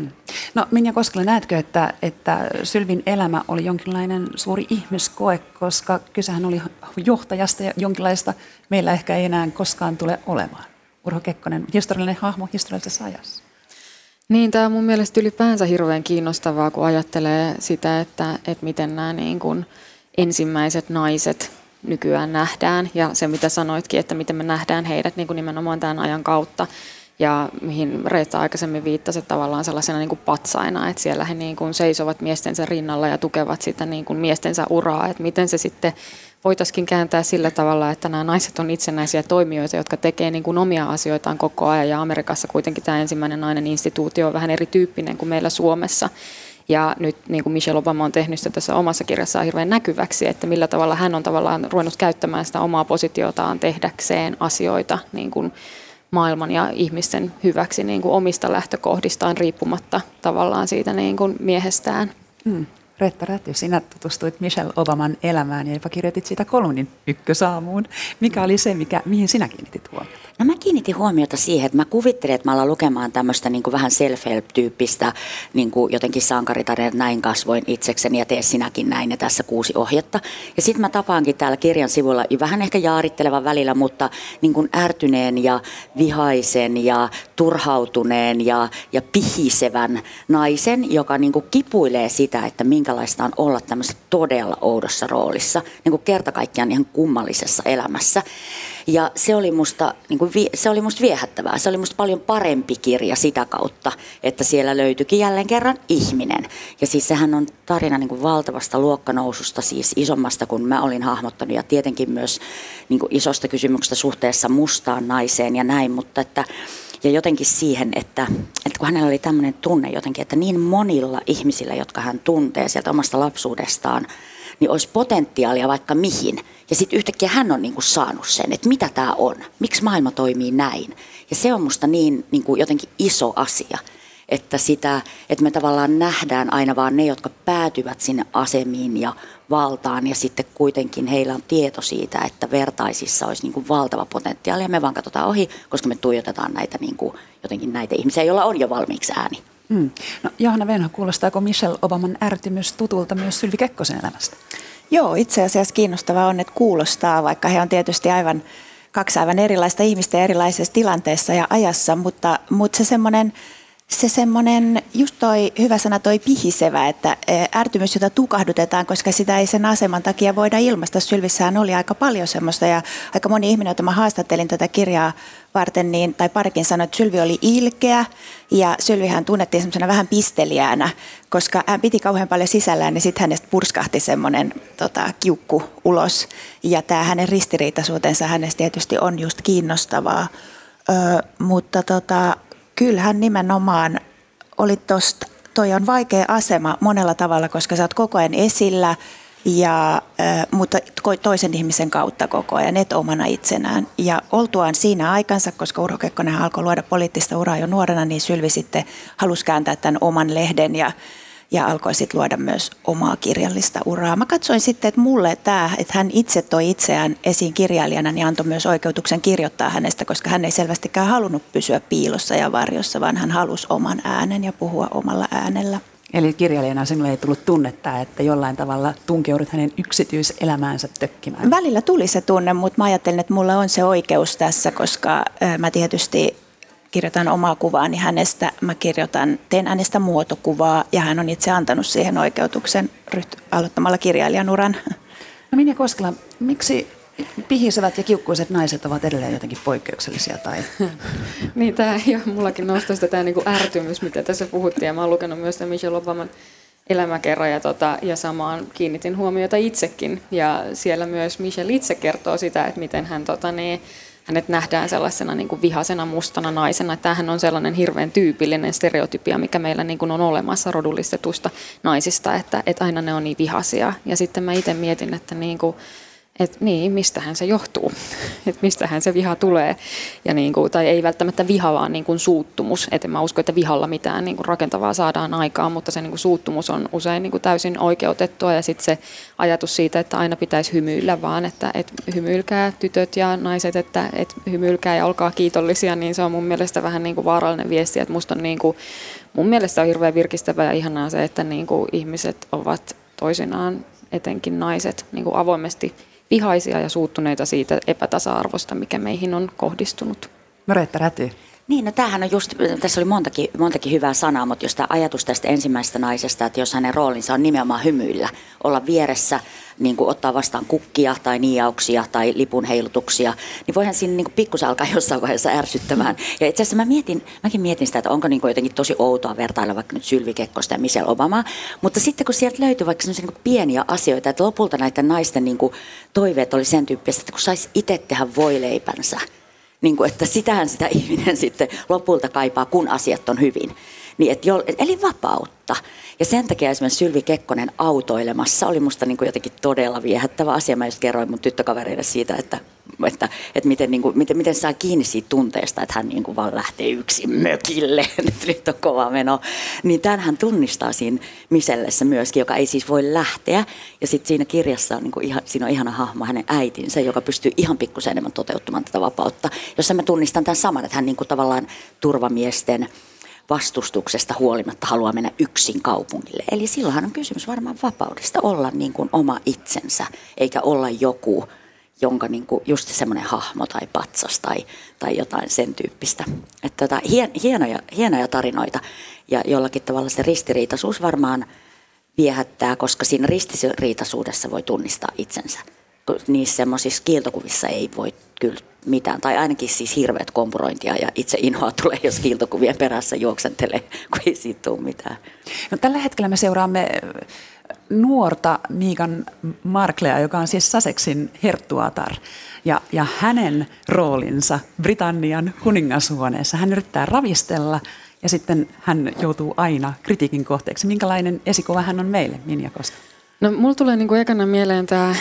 No Minja Koskela, näetkö, että Sylvin elämä oli jonkinlainen suuri ihmiskoe, koska kysehän oli johtajasta ja jonkinlaista meillä ehkä ei enää koskaan tule olemaan. Urho Kekkonen, historiallinen hahmo historiallisessa ajassa. Niin, tämä on mun mielestä ylipäänsä hirveän kiinnostavaa, kun ajattelee sitä, että miten nämä niin kuin ensimmäiset naiset nykyään nähdään ja se mitä sanoitkin, että miten me nähdään heidät niin kuin nimenomaan tämän ajan kautta ja mihin Reetta aikaisemmin viittasi tavallaan sellaisena niin kuin patsaina, että siellä he niin kuin seisovat miestensä rinnalla ja tukevat sitä niin kuin miestensä uraa, että miten se sitten voitaisiin kääntää sillä tavalla, että nämä naiset on itsenäisiä toimijoita, jotka tekee niin kuin omia asioitaan koko ajan ja Amerikassa kuitenkin tämä ensimmäinen nainen instituutio on vähän erityyppinen kuin meillä Suomessa. Ja nyt niin kuin Michelle Obama on tehnyt sitä tässä omassa kirjassaan hirveän näkyväksi, että millä tavalla hän on tavallaan ruvennut käyttämään sitä omaa positiotaan tehdäkseen asioita niin kuin maailman ja ihmisten hyväksi niin kuin omista lähtökohdistaan riippumatta tavallaan siitä niin kuin miehestään. Reetta Räty, sinä tutustuit Michelle Obaman elämään ja jopa kirjoitit siitä kolumnin Ykkösaamuun. Mikä oli se, mihin sinä kiinnitit huomiota? No mä kiinnitin huomiota siihen, että mä kuvittelin, että mä alan lukemaan tämmöistä niin kuin vähän self-help-tyyppistä niin kuin jotenkin sankaritarina, näin kasvoin itsekseni ja tee sinäkin näin ja tässä 6 ohjetta. Ja sitten mä tapaankin täällä kirjan sivulla vähän ehkä jaarittelevan välillä, mutta niin kuin ärtyneen ja vihaisen ja turhautuneen ja pihisevän naisen, joka niin kuin kipuilee sitä, että minkälaista on olla tämmöisessä todella oudossa roolissa, niin kuin kerta kaikkiaan ihan kummallisessa elämässä. Ja se oli musta viehättävää. Se oli musta paljon parempi kirja sitä kautta, että siellä löytyikin jälleen kerran ihminen. Ja siis sehän on tarina niin kuin valtavasta luokkanoususta, siis isommasta kuin mä olin hahmottanut ja tietenkin myös niin kuin isosta kysymyksestä suhteessa mustaan naiseen ja näin, mutta että ja jotenkin siihen, että kun hänellä oli tämmöinen tunne jotenkin, että niin monilla ihmisillä, jotka hän tuntee sieltä omasta lapsuudestaan, niin olisi potentiaalia vaikka mihin. Ja sitten yhtäkkiä hän on niin kuin saanut sen, että mitä tämä on, miksi maailma toimii näin. Ja se on musta niin kuin jotenkin iso asia, että me tavallaan nähdään aina vaan ne, jotka päätyvät sinne asemiin ja valtaan, ja sitten kuitenkin heillä on tieto siitä, että vertaisissa olisi niin kuin valtava potentiaali, ja me vaan katsotaan ohi, koska me tuijotetaan näitä niin kuin, jotenkin näitä ihmisiä, joilla on jo valmiiksi ääni. No, Johanna Venho, kuulostaako Michelle Obaman ärtymys tutulta myös Sylvi Kekkosen elämästä? Joo, itse asiassa kiinnostavaa on, että kuulostaa, vaikka he on tietysti kaksi aivan erilaista ihmistä erilaisessa tilanteessa ja ajassa, mutta se semmoinen, just toi hyvä sana toi pihisevä, että ärtymys, jota tukahdutetaan, koska sitä ei sen aseman takia voida ilmaista. Sylvissähän oli aika paljon semmoista ja aika moni ihminen, jota mä haastattelin tätä kirjaa varten, tai parikin sanoi, että Sylvi oli ilkeä ja Sylvihän tunnettiin semmoisena vähän pisteliäänä, koska hän piti kauhean paljon sisällään ja sitten hänestä purskahti semmoinen kiukku ulos. Ja tämä hänen ristiriitaisuutensa hänestä tietysti on just kiinnostavaa, mutta kyllähän nimenomaan oli toi on vaikea asema monella tavalla, koska sä oot koko ajan esillä, mutta toisen ihmisen kautta koko ajan, et omana itsenään. Ja oltuaan siinä aikansa, koska Urho Kekkonen alkoi luoda poliittista uraa jo nuorena, niin Sylvi sitten halusi kääntää tämän oman lehden ja alkoi sitten luoda myös omaa kirjallista uraa. Mä katsoin sitten, että mulle tämä, että hän itse toi itseään esiin kirjailijana, niin antoi myös oikeutuksen kirjoittaa hänestä, koska hän ei selvästikään halunnut pysyä piilossa ja varjossa, vaan hän halusi oman äänen ja puhua omalla äänellä. Eli kirjailijana sinulle ei tullut tunnetta, että jollain tavalla tunkeudut hänen yksityiselämäänsä tökkimään? Välillä tuli se tunne, mutta mä ajattelin, että mulla on se oikeus tässä, koska mä tietysti kirjoitan omaa kuvaani hänestä, teen hänestä muotokuvaa ja hän on itse antanut siihen oikeutuksen aloittamalla kirjailijan uran. No Minja Koskela, miksi pihisevät ja kiukkuiset naiset ovat edelleen jotenkin poikkeuksellisia? Niin, mullakin nostoi sitä tämä niinku ärtymys, mitä tässä puhuttiin, ja mä oon lukenut myös tämän Michelle Obaman elämäkerran ja samaan kiinnitin huomiota itsekin. Ja siellä myös Michelle itse kertoo sitä, että miten hänet nähdään sellaisena niin kuin vihaisena mustana naisena. Tämähän on sellainen hirveän tyypillinen stereotypia, mikä meillä niin kuin on olemassa rodullistetusta naisista, että aina ne on niin vihaisia. Ja sitten mä itse mietin, että mistähän se johtuu, että mistähän se viha tulee. Ja tai ei välttämättä viha, vaan niin kuin suuttumus. Et mä usko, että vihalla mitään niin kuin rakentavaa saadaan aikaan, mutta se niin kuin suuttumus on usein niin kuin täysin oikeutettua. Ja sitten se ajatus siitä, että aina pitäisi hymyillä vaan, että hymyilkää tytöt ja naiset, että hymyilkää ja olkaa kiitollisia, niin se on mun mielestä vähän niin kuin vaarallinen viesti. Että musta on mun mielestä on hirveän virkistävää ja ihanaa se, että niin kuin ihmiset ovat toisinaan, etenkin naiset, niin kuin avoimesti vihaisia ja suuttuneita siitä epätasa-arvosta, mikä meihin on kohdistunut. Reetta Räty. Niin, no tämähän on just, tässä oli montakin hyvää sanaa, mutta jos tämä ajatus tästä ensimmäisestä naisesta, että jos hänen roolinsa on nimenomaan hymyillä, olla vieressä, niin kuin ottaa vastaan kukkia tai niiauksia tai lipun heilutuksia, niin voihan siinä niin kuin pikkusen alkaa jossain vaiheessa ärsyttämään. Ja itse asiassa mäkin mietin sitä, että onko niin kuin jotenkin tosi outoa vertailla vaikka nyt Sylvi Kekkosta ja Michelle Obamaa, mutta sitten kun sieltä löytyy vaikka sellaisia niin kuin pieniä asioita, että lopulta näiden naisten niin kuin toiveet oli sen tyyppistä, että kun saisi itse tehdä voileipänsä, niin kuin, että sitähän sitä ihminen sitten lopulta kaipaa, kun asiat on hyvin. Niin, eli vapautta. Ja sen takia esimerkiksi Sylvi Kekkonen autoilemassa oli musta niin kuin jotenkin todella viehättävä asia. Mä just kerroin mun tyttökavereille siitä, että miten saa kiinni siitä tunteesta, että hän niin kuin vaan lähtee yksin mökille. Nyt on kova meno. Niin tämänhän tunnistaa siinä Michellessä myöskin, joka ei siis voi lähteä. Ja sitten siinä kirjassa on, niin kuin siinä on ihana hahmo, hänen äitinsä, joka pystyy ihan pikkusen enemmän toteuttamaan tätä vapautta. Jossa mä tunnistan tämän saman, että hän niin kuin tavallaan turvamiesten vastustuksesta huolimatta haluaa mennä yksin kaupungille. Eli silloinhan on kysymys varmaan vapaudesta olla niin kuin oma itsensä, eikä olla joku, jonka niin kuin just semmoinen hahmo tai patsas tai jotain sen tyyppistä. Että hienoja tarinoita ja jollakin tavalla se ristiriitaisuus varmaan viehättää, koska siinä ristiriitaisuudessa voi tunnistaa itsensä. Niissä semmoisissa kiiltokuvissa ei voi kyllä mitään, tai ainakin siis hirveät kompurointia ja itse inhoa tulee, jos kiiltokuvien perässä juoksentelee, kun ei siitä tule mitään. No, tällä hetkellä me seuraamme nuorta Meghan Marklea, joka on siis Sussexin herttuatar. Ja hänen roolinsa Britannian kuningashuoneessa, hän yrittää ravistella ja sitten hän joutuu aina kritiikin kohteeksi. Minkälainen esikuva hän on meille, Minja Koskela? No, mulla tulee niin kuin ekana mieleen tämä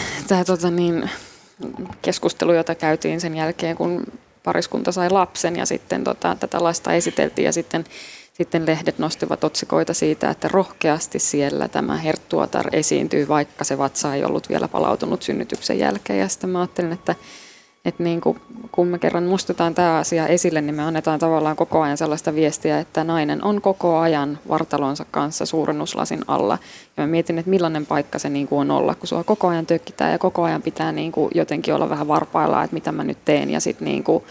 keskustelu, jota käytiin sen jälkeen, kun pariskunta sai lapsen ja sitten tätä lasta esiteltiin ja sitten sitten lehdet nostivat otsikoita siitä, että rohkeasti siellä tämä herttuatar esiintyy, vaikka se vatsa ei ollut vielä palautunut synnytyksen jälkeen. Ja sitten mä ajattelin, että niin kuin, kun me kerran muistetaan tämä asia esille, niin me annetaan tavallaan koko ajan sellaista viestiä, että nainen on koko ajan vartalonsa kanssa suurennuslasin alla. Ja mä mietin, että millainen paikka se niin kuin on olla, kun sua koko ajan tökkitään ja koko ajan pitää niin kuin jotenkin olla vähän varpaillaan, että mitä mä nyt teen. Ja sitten niin kuin,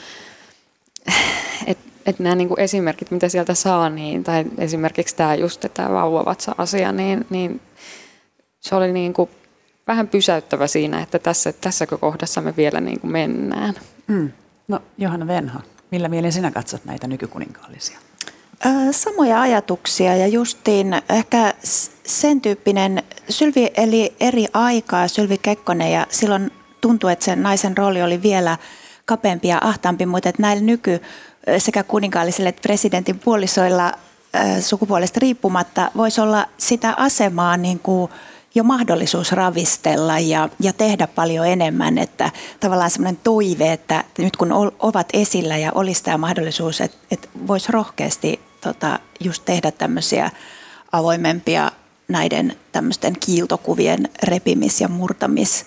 että nämä niin kuin esimerkit, mitä sieltä saa, niin, tai esimerkiksi tämä just tämä vauvavatsa-asia, niin se oli niin kuin vähän pysäyttävä siinä, että tässäkö kohdassa me vielä niin kuin mennään. No Johanna Venho, millä mielin sinä katsot näitä nykykuninkaallisia? Samoja ajatuksia ja justiin ehkä sen tyyppinen, Sylvi eli eri aikaa, Sylvi Kekkonen, ja silloin tuntui, että sen naisen rooli oli vielä kapeampi ja ahtaampi, mutta että näillä sekä kuninkaallisilla että presidentin puolisoilla sukupuolesta riippumatta voisi olla sitä asemaa niin kuin jo mahdollisuus ravistella ja tehdä paljon enemmän, että tavallaan semmoinen toive, että nyt kun ovat esillä ja olisi tämä mahdollisuus, että voisi rohkeasti just tehdä tämmöisiä avoimempia näiden tämmöisten kiiltokuvien repimis- ja murtamis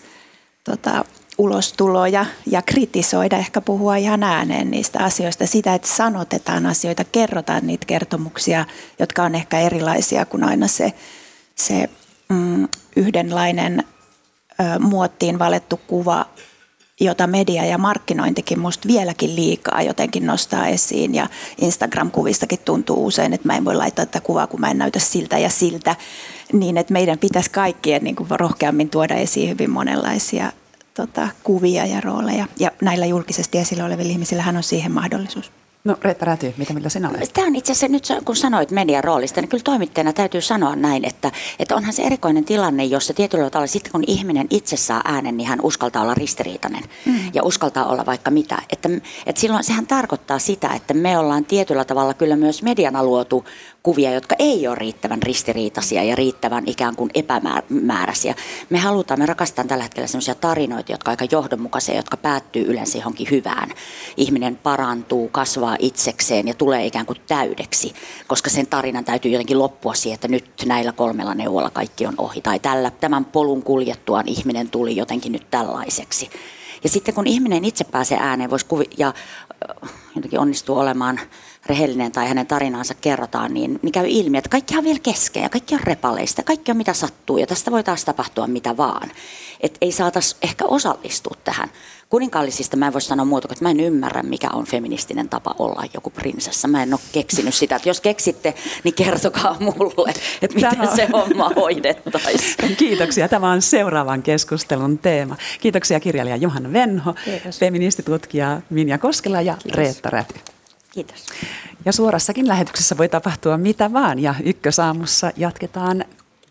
ulostuloja ja kritisoida, ehkä puhua ihan ääneen niistä asioista. Sitä, että sanotetaan asioita, kerrotaan niitä kertomuksia, jotka on ehkä erilaisia kuin aina se yhdenlainen muottiin valettu kuva, jota media ja markkinointikin musta vieläkin liikaa jotenkin nostaa esiin. Ja Instagram-kuvistakin tuntuu usein, että mä en voi laittaa tätä kuvaa, kun mä en näytä siltä ja siltä. Niin, että meidän pitäisi kaikkien niin kuin rohkeammin tuoda esiin hyvin monenlaisia kuvia ja rooleja. Ja näillä julkisesti esillä olevilla ihmisillähän on siihen mahdollisuus. No Reetta Räty, mitä sä olet? Tämä on itse asiassa nyt, kun sanoit median roolista, niin kyllä toimittajana täytyy sanoa näin, että onhan se erikoinen tilanne, jossa tietyllä tavalla sitten kun ihminen itse saa äänen, niin hän uskaltaa olla ristiriitainen ja uskaltaa olla vaikka mitä. Että silloin sehän tarkoittaa sitä, että me ollaan tietyllä tavalla kyllä myös mediana luotu kuvia, jotka ei ole riittävän ristiriitaisia ja riittävän ikään kuin epämääräisiä. Me rakastaa tällä hetkellä sellaisia tarinoita, jotka ovat aika johdonmukaisia, jotka päättyy yleensä johonkin hyvään. Ihminen parantuu, kasvaa itsekseen ja tulee ikään kuin täydeksi, koska sen tarinan täytyy jotenkin loppua siihen, että nyt näillä 3 neuvolla kaikki on ohi. Tai tämän polun kuljettuaan ihminen tuli jotenkin nyt tällaiseksi. Ja sitten kun ihminen itse pääsee ääneen ja jotenkin onnistuu olemaan rehellinen tai hänen tarinaansa kerrotaan, niin käy ilmi, että kaikki on vielä kesken ja kaikki on repaleista, kaikki on mitä sattuu ja tästä voi taas tapahtua mitä vaan. Että ei saataisi ehkä osallistua tähän. Kuninkaallisista mä en voi sanoa muuta, että mä en ymmärrä, mikä on feministinen tapa olla joku prinsessa. Mä en ole keksinyt sitä, että jos keksitte, niin kertokaa mulle, että miten se homma hoidettaisiin. Kiitoksia. Tämä on seuraavan keskustelun teema. Kiitoksia kirjailija Johanna Venho, feministitutkija Minja Koskela ja Reetta Räty. Kiitos. Ja suorassakin lähetyksessä voi tapahtua mitä vaan, ja Ykkösaamussa jatketaan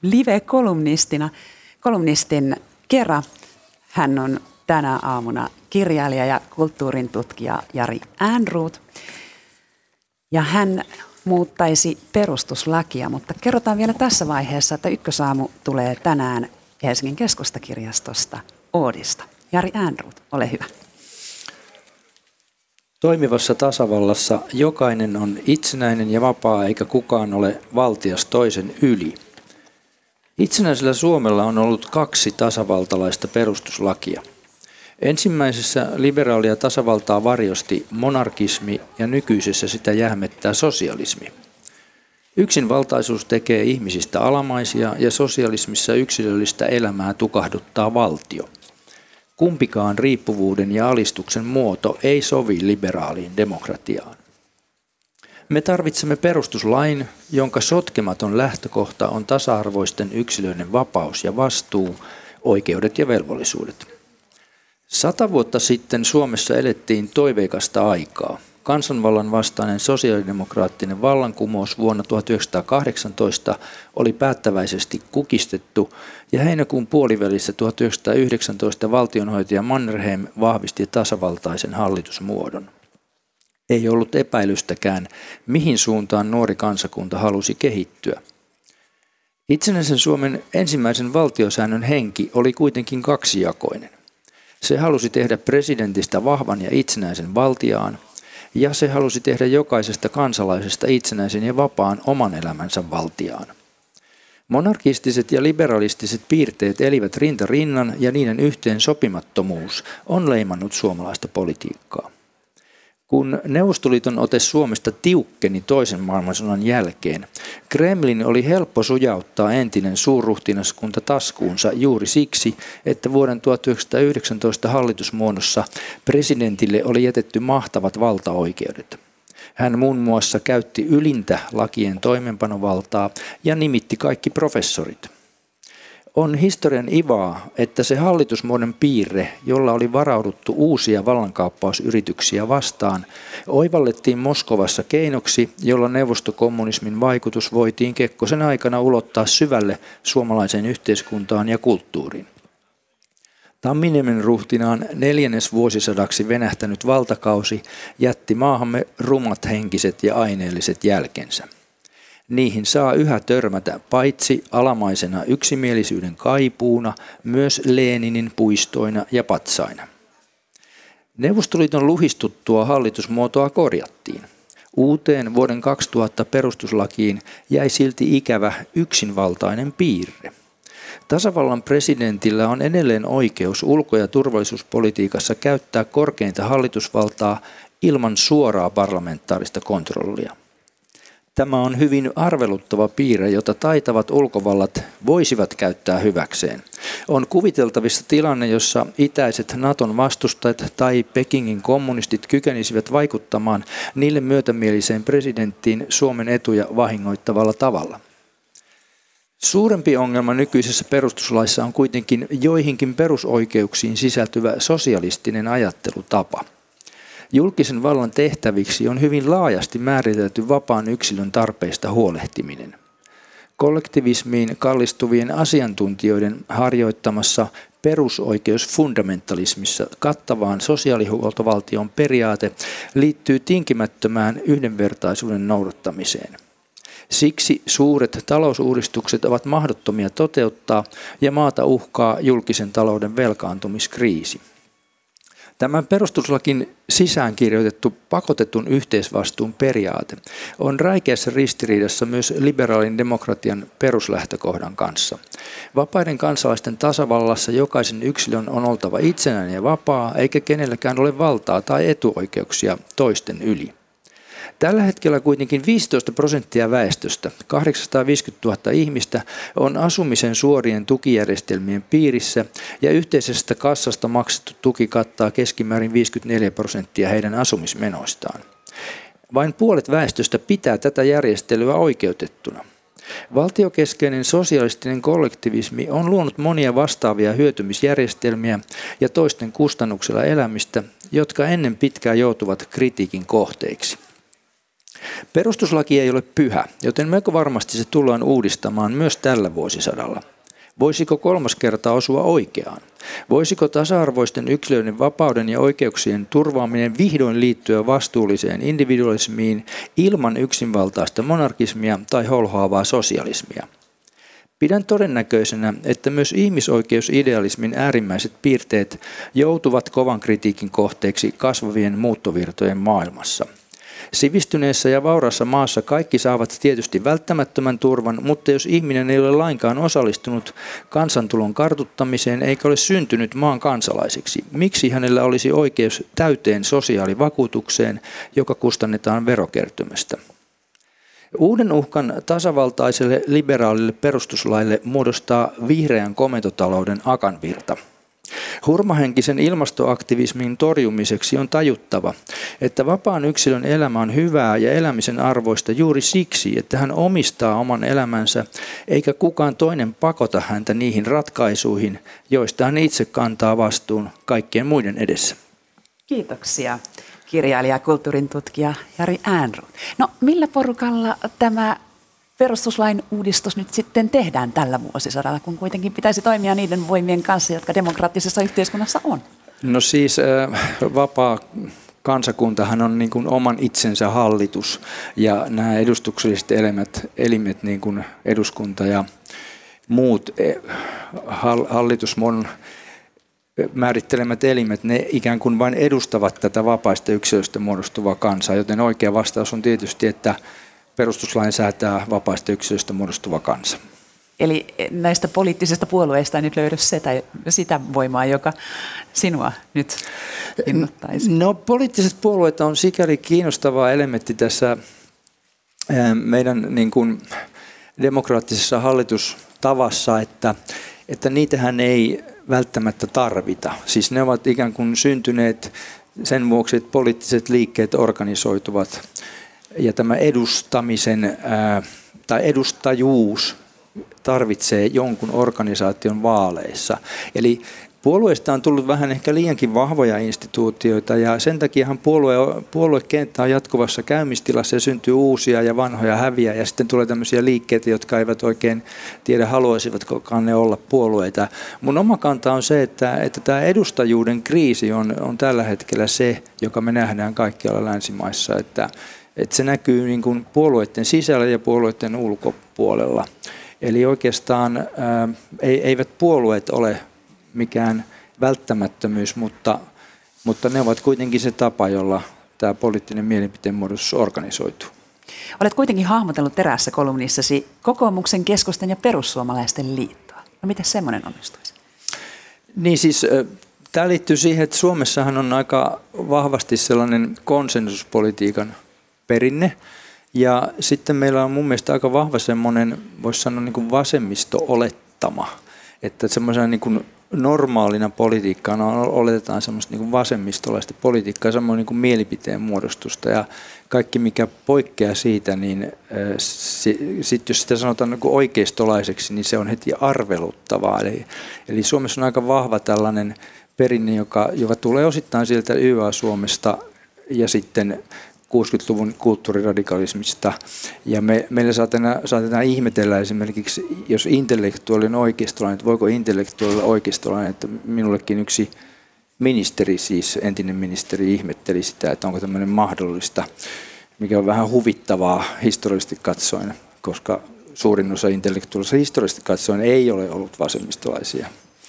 live-kolumnistin Kera. Hän on tänä aamuna kirjailija ja kulttuurin tutkija Jari Ehrnrooth. Ja hän muuttaisi perustuslakia, mutta kerrotaan vielä tässä vaiheessa, että Ykkösaamu tulee tänään Helsingin keskustakirjastosta Oodista. Jari Ehrnrooth, ole hyvä. Toimivassa tasavallassa jokainen on itsenäinen ja vapaa, eikä kukaan ole valtias toisen yli. Itsenäisellä Suomella on ollut 2 tasavaltalaista perustuslakia. Ensimmäisessä liberaalia tasavaltaa varjosti monarkismi ja nykyisessä sitä jähmettää sosialismi. Yksinvaltaisuus tekee ihmisistä alamaisia ja sosialismissa yksilöllistä elämää tukahduttaa valtio. Kumpikaan riippuvuuden ja alistuksen muoto ei sovi liberaaliin demokratiaan. Me tarvitsemme perustuslain, jonka sotkematon lähtökohta on tasa-arvoisten yksilöiden vapaus ja vastuu, oikeudet ja velvollisuudet. 100 vuotta sitten Suomessa elettiin toiveikasta aikaa. Kansanvallan vastainen sosiaalidemokraattinen vallankumous vuonna 1918 oli päättäväisesti kukistettu ja heinäkuun puolivälissä 1919 valtionhoitaja Mannerheim vahvisti tasavaltaisen hallitusmuodon. Ei ollut epäilystäkään, mihin suuntaan nuori kansakunta halusi kehittyä. Itsenäisen Suomen ensimmäisen valtiosäännön henki oli kuitenkin kaksijakoinen. Se halusi tehdä presidentistä vahvan ja itsenäisen valtiaan, ja se halusi tehdä jokaisesta kansalaisesta itsenäisen ja vapaan oman elämänsä valtiaan. Monarkistiset ja liberalistiset piirteet elivät rinta rinnan ja niiden yhteen sopimattomuus on leimannut suomalaista politiikkaa. Kun Neuvostoliiton ote Suomesta tiukkeni toisen maailmansodan jälkeen, Kremlin oli helppo sujauttaa entinen suurruhtinaskunta taskuunsa juuri siksi, että vuoden 1919 hallitusmuodossa presidentille oli jätetty mahtavat valtaoikeudet. Hän muun muassa käytti ylintä lakien toimeenpanovaltaa ja nimitti kaikki professorit. On historian ivaa, että se hallitusmuodon piirre, jolla oli varauduttu uusia vallankaappausyrityksiä vastaan, oivallettiin Moskovassa keinoksi, jolla neuvostokommunismin vaikutus voitiin Kekkosen aikana ulottaa syvälle suomalaiseen yhteiskuntaan ja kulttuuriin. Tamminiemen ruhtinaan 4. vuosisadaksi venähtänyt valtakausi jätti maahamme rumat henkiset ja aineelliset jälkensä. Niihin saa yhä törmätä paitsi alamaisena yksimielisyyden kaipuuna, myös Leninin puistoina ja patsaina. Neuvostoliiton luhistuttua hallitusmuotoa korjattiin. Uuteen vuoden 2000 perustuslakiin jäi silti ikävä yksinvaltainen piirre. Tasavallan presidentillä on edelleen oikeus ulko- ja turvallisuuspolitiikassa käyttää korkeinta hallitusvaltaa ilman suoraa parlamentaarista kontrollia. Tämä on hyvin arveluttava piirre, jota taitavat ulkovallat voisivat käyttää hyväkseen. On kuviteltavissa tilanne, jossa itäiset Naton vastustajat tai Pekingin kommunistit kykenisivät vaikuttamaan niille myötämieliseen presidenttiin Suomen etuja vahingoittavalla tavalla. Suurempi ongelma nykyisessä perustuslaissa on kuitenkin joihinkin perusoikeuksiin sisältyvä sosialistinen ajattelutapa. Julkisen vallan tehtäviksi on hyvin laajasti määritelty vapaan yksilön tarpeista huolehtiminen. Kollektivismiin kallistuvien asiantuntijoiden harjoittamassa perusoikeusfundamentalismissa kattavaan sosiaalihuoltovaltion periaate liittyy tinkimättömään yhdenvertaisuuden noudattamiseen. Siksi suuret talousuudistukset ovat mahdottomia toteuttaa ja maata uhkaa julkisen talouden velkaantumiskriisi. Tämän perustuslakin sisäänkirjoitettu pakotetun yhteisvastuun periaate on räikeässä ristiriidassa myös liberaalin demokratian peruslähtökohdan kanssa. Vapaiden kansalaisten tasavallassa jokaisen yksilön on oltava itsenäinen ja vapaa, eikä kenelläkään ole valtaa tai etuoikeuksia toisten yli. Tällä hetkellä kuitenkin 15% väestöstä, 850 000 ihmistä, on asumisen suorien tukijärjestelmien piirissä ja yhteisestä kassasta maksettu tuki kattaa keskimäärin 54% heidän asumismenoistaan. Vain puolet väestöstä pitää tätä järjestelyä oikeutettuna. Valtiokeskeinen sosialistinen kollektivismi on luonut monia vastaavia hyötymisjärjestelmiä ja toisten kustannuksella elämistä, jotka ennen pitkää joutuvat kritiikin kohteiksi. Perustuslaki ei ole pyhä, joten melko varmasti se tullaan uudistamaan myös tällä vuosisadalla. Voisiko 3. kerta osua oikeaan? Voisiko tasa-arvoisten yksilöiden vapauden ja oikeuksien turvaaminen vihdoin liittyä vastuulliseen individualismiin ilman yksinvaltaista monarkismia tai holhoavaa sosialismia? Pidän todennäköisenä, että myös ihmisoikeusidealismin äärimmäiset piirteet joutuvat kovan kritiikin kohteeksi kasvavien muuttovirtojen maailmassa. Sivistyneessä ja vauraassa maassa kaikki saavat tietysti välttämättömän turvan, mutta jos ihminen ei ole lainkaan osallistunut kansantulon kartuttamiseen eikä ole syntynyt maan kansalaisiksi, miksi hänellä olisi oikeus täyteen sosiaalivakuutukseen, joka kustannetaan verokertymästä? Uuden uhkan tasavaltaiselle liberaalille perustuslaille muodostaa vihreän komentotalouden akanvirta. Hurmahenkisen ilmastoaktivismin torjumiseksi on tajuttava, että vapaan yksilön elämä on hyvää ja elämisen arvoista juuri siksi, että hän omistaa oman elämänsä, eikä kukaan toinen pakota häntä niihin ratkaisuihin, joista hän itse kantaa vastuun kaikkien muiden edessä. Kiitoksia, kirjailija ja kulttuurin tutkija Jari Ehrnrooth. No, millä porukalla tämä perustuslain uudistus nyt sitten tehdään tällä vuosisadalla, kun kuitenkin pitäisi toimia niiden voimien kanssa, jotka demokraattisessa yhteiskunnassa on? No siis vapaa kansakuntahan on niin kuin oman itsensä hallitus ja nämä edustukselliset elimet niin kuin eduskunta ja muut hallitusmuodon määrittelemät elimet, ne ikään kuin vain edustavat tätä vapaista yksilöistä muodostuvaa kansaa, joten oikea vastaus on tietysti, että perustuslain säätää vapaista yksilöistä muodostuva kansa. Eli näistä poliittisista puolueista ei nyt löydy sitä voimaa, joka sinua nyt innoittaisi. No, poliittiset puolueet on sikäli kiinnostava elementti tässä meidän niin kuin demokraattisessa hallitustavassa, että niitähän ei välttämättä tarvita. Siis ne ovat ikään kuin syntyneet sen vuoksi, että poliittiset liikkeet organisoituvat ja tämä edustamisen tai edustajuus tarvitsee jonkun organisaation vaaleissa. Eli puolueista on tullut vähän ehkä liiankin vahvoja instituutioita ja sen takiahan puoluekenttä on jatkuvassa käymistilassa ja syntyy uusia ja vanhoja häviä ja sitten tulee tämmöisiä liikkeitä, jotka eivät oikein tiedä haluaisivatkokaan ne olla puolueita. Mun oma kanta on se, että tämä edustajuuden kriisi on tällä hetkellä se, joka me nähdään kaikkialla länsimaissa, että se näkyy niin kuin puolueiden sisällä ja puolueiden ulkopuolella. Eli oikeastaan eivät puolueet ole mikään välttämättömyys, mutta ne ovat kuitenkin se tapa, jolla tämä poliittinen mielipiteen muodostus organisoituu. Olet kuitenkin hahmotellut eräässä kolumnissasi kokoomuksen, keskustan ja perussuomalaisten liittoa. No miten semmoinen onnistuisi? Niin siis tämä liittyy siihen, että Suomessahan on aika vahvasti sellainen konsensuspolitiikan perinne. Ja sitten meillä on mun mielestä aika vahva semmoinen, voisi sanoa niin kuin vasemmisto-olettama, että semmoisena niin kuin normaalina politiikkana oletetaan semmoista niin kuin vasemmistolaista politiikkaa, samoin niin kuin mielipiteen muodostusta ja kaikki mikä poikkeaa siitä, niin sitten jos sitä sanotaan niin kuin oikeistolaiseksi, niin se on heti arveluttavaa. Eli Suomessa on aika vahva tällainen perinne, joka tulee osittain sieltä YA-Suomesta ja sitten 60-luvun kulttuuriradikalismista. Ja meillä saatetaan ihmetellä esimerkiksi, jos intellektuaali on oikeistolainen, että voiko intellektuaali olla oikeistolainen, että minullekin yksi ministeri, siis entinen ministeri, ihmetteli sitä, että onko tämmöinen mahdollista, mikä on vähän huvittavaa historiallisesti katsoen, koska suurin osa intellektuaalisia historiallisesti katsoen ei ole ollut vasemmistolaisia.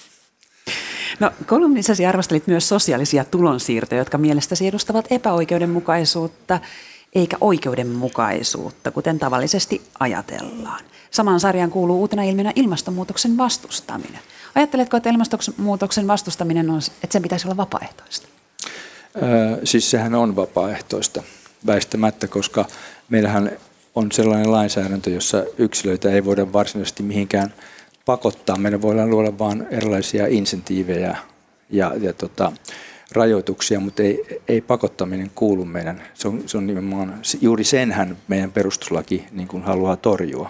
No, kolumnissasi arvostelit myös sosiaalisia tulonsiirtoja, jotka mielestäsi edustavat epäoikeudenmukaisuutta eikä oikeudenmukaisuutta, kuten tavallisesti ajatellaan. Samaan sarjaan kuuluu uutena ilmiönä ilmastonmuutoksen vastustaminen. Ajatteletko, että ilmastonmuutoksen vastustaminen on, että sen pitäisi olla vapaaehtoista? Siis sehän on vapaaehtoista väistämättä, koska meillähän on sellainen lainsäädäntö, jossa yksilöitä ei voida varsinaisesti mihinkään pakottaa. Meidän voidaan luoda vain erilaisia insentiivejä ja rajoituksia, mutta ei pakottaminen kuulu meidän. Se on nimenomaan, juuri senhän meidän perustuslaki niin kuin haluaa torjua.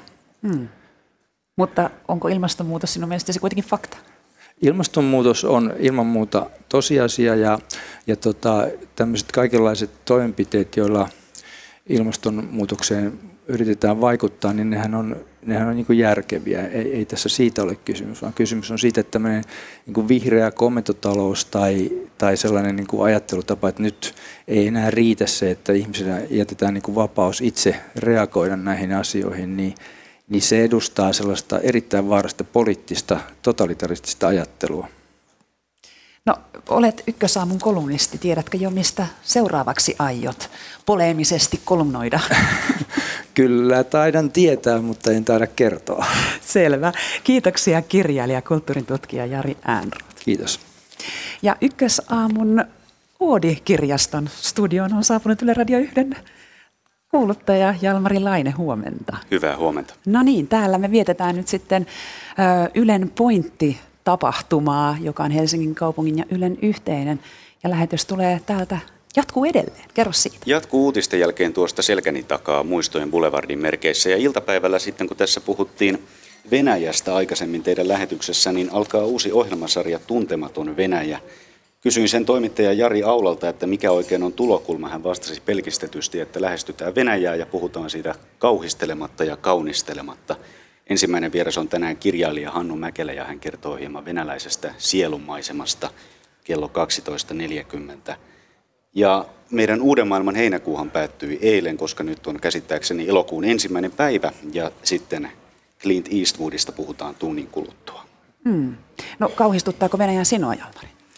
Mutta onko ilmastonmuutos sinun mielestäsi kuitenkin fakta? Ilmastonmuutos on ilman muuta tosiasia ja tämmöiset kaikenlaiset toimenpiteet, joilla ilmastonmuutokseen yritetään vaikuttaa, niin nehän on niin kuin järkeviä. Ei tässä siitä ole kysymys, vaan kysymys on siitä, että tämmöinen niin kuin vihreä komentotalous tai sellainen niin kuin ajattelutapa, että nyt ei enää riitä se, että ihmisillä jätetään niin kuin vapaus itse reagoida näihin asioihin, niin se edustaa sellaista erittäin vaarasta poliittista, totalitaristista ajattelua. No, olet Ykkösaamun kolumnisti. Tiedätkö jo, mistä seuraavaksi aiot poleemisesti kolumnoida? Kyllä, taidan tietää, mutta en taida kertoa. Selvä. Kiitoksia kirjailija, kulttuurin tutkija Jari Ehrnrooth. Kiitos. Ja Ykkösaamun Oodi-kirjaston studioon on saapunut Yle Radio 1 kuuluttaja Jalmari Laine, huomenta. Hyvää huomenta. No niin, täällä me vietetään nyt sitten Ylen Pointti-tapahtumaa, joka on Helsingin kaupungin ja Ylen yhteinen. Ja lähetys tulee täältä, jatkuu edelleen. Kerro siitä. Jatkuu uutisten jälkeen tuosta selkäni takaa Muistojen Boulevardin merkeissä. Ja iltapäivällä sitten, kun tässä puhuttiin Venäjästä aikaisemmin teidän lähetyksessä, niin alkaa uusi ohjelmasarja Tuntematon Venäjä. Kysyin sen toimittaja Jari Aulalta, että mikä oikein on tulokulma. Hän vastasi pelkistetysti, että lähestytään Venäjää ja puhutaan siitä kauhistelematta ja kaunistelematta. Ensimmäinen vieras on tänään kirjailija Hannu Mäkelä ja hän kertoo hieman venäläisestä sielunmaisemasta kello 12.40. Ja meidän Uuden maailman heinäkuuhan päättyi eilen, koska nyt on käsittääkseni elokuun 1. päivä ja sitten Clint Eastwoodista puhutaan tunnin kuluttua. No kauhistuttaako Venäjä sinua, Jalmari?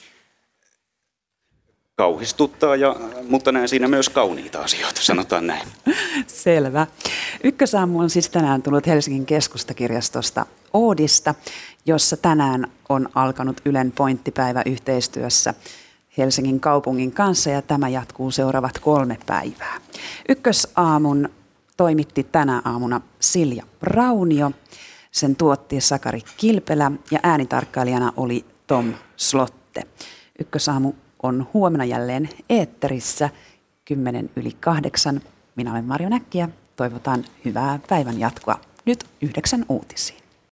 kauhistuttaa, mutta näen siinä myös kauniita asioita, sanotaan näin. Selvä. Ykkösaamu on siis tänään tullut Helsingin keskustakirjastosta Oodista, jossa tänään on alkanut Ylen Pointtipäivä yhteistyössä Helsingin kaupungin kanssa ja tämä jatkuu seuraavat 3 päivää. Ykkösaamun toimitti tänä aamuna Silja Raunio, sen tuotti Sakari Kilpelä ja äänitarkkailijana oli Tom Slotte. Ykkösaamu on huomenna jälleen eetterissä 7:50. Minä olen Marjo Näkki ja toivotan hyvää päivän jatkoa. Nyt 9 uutisiin.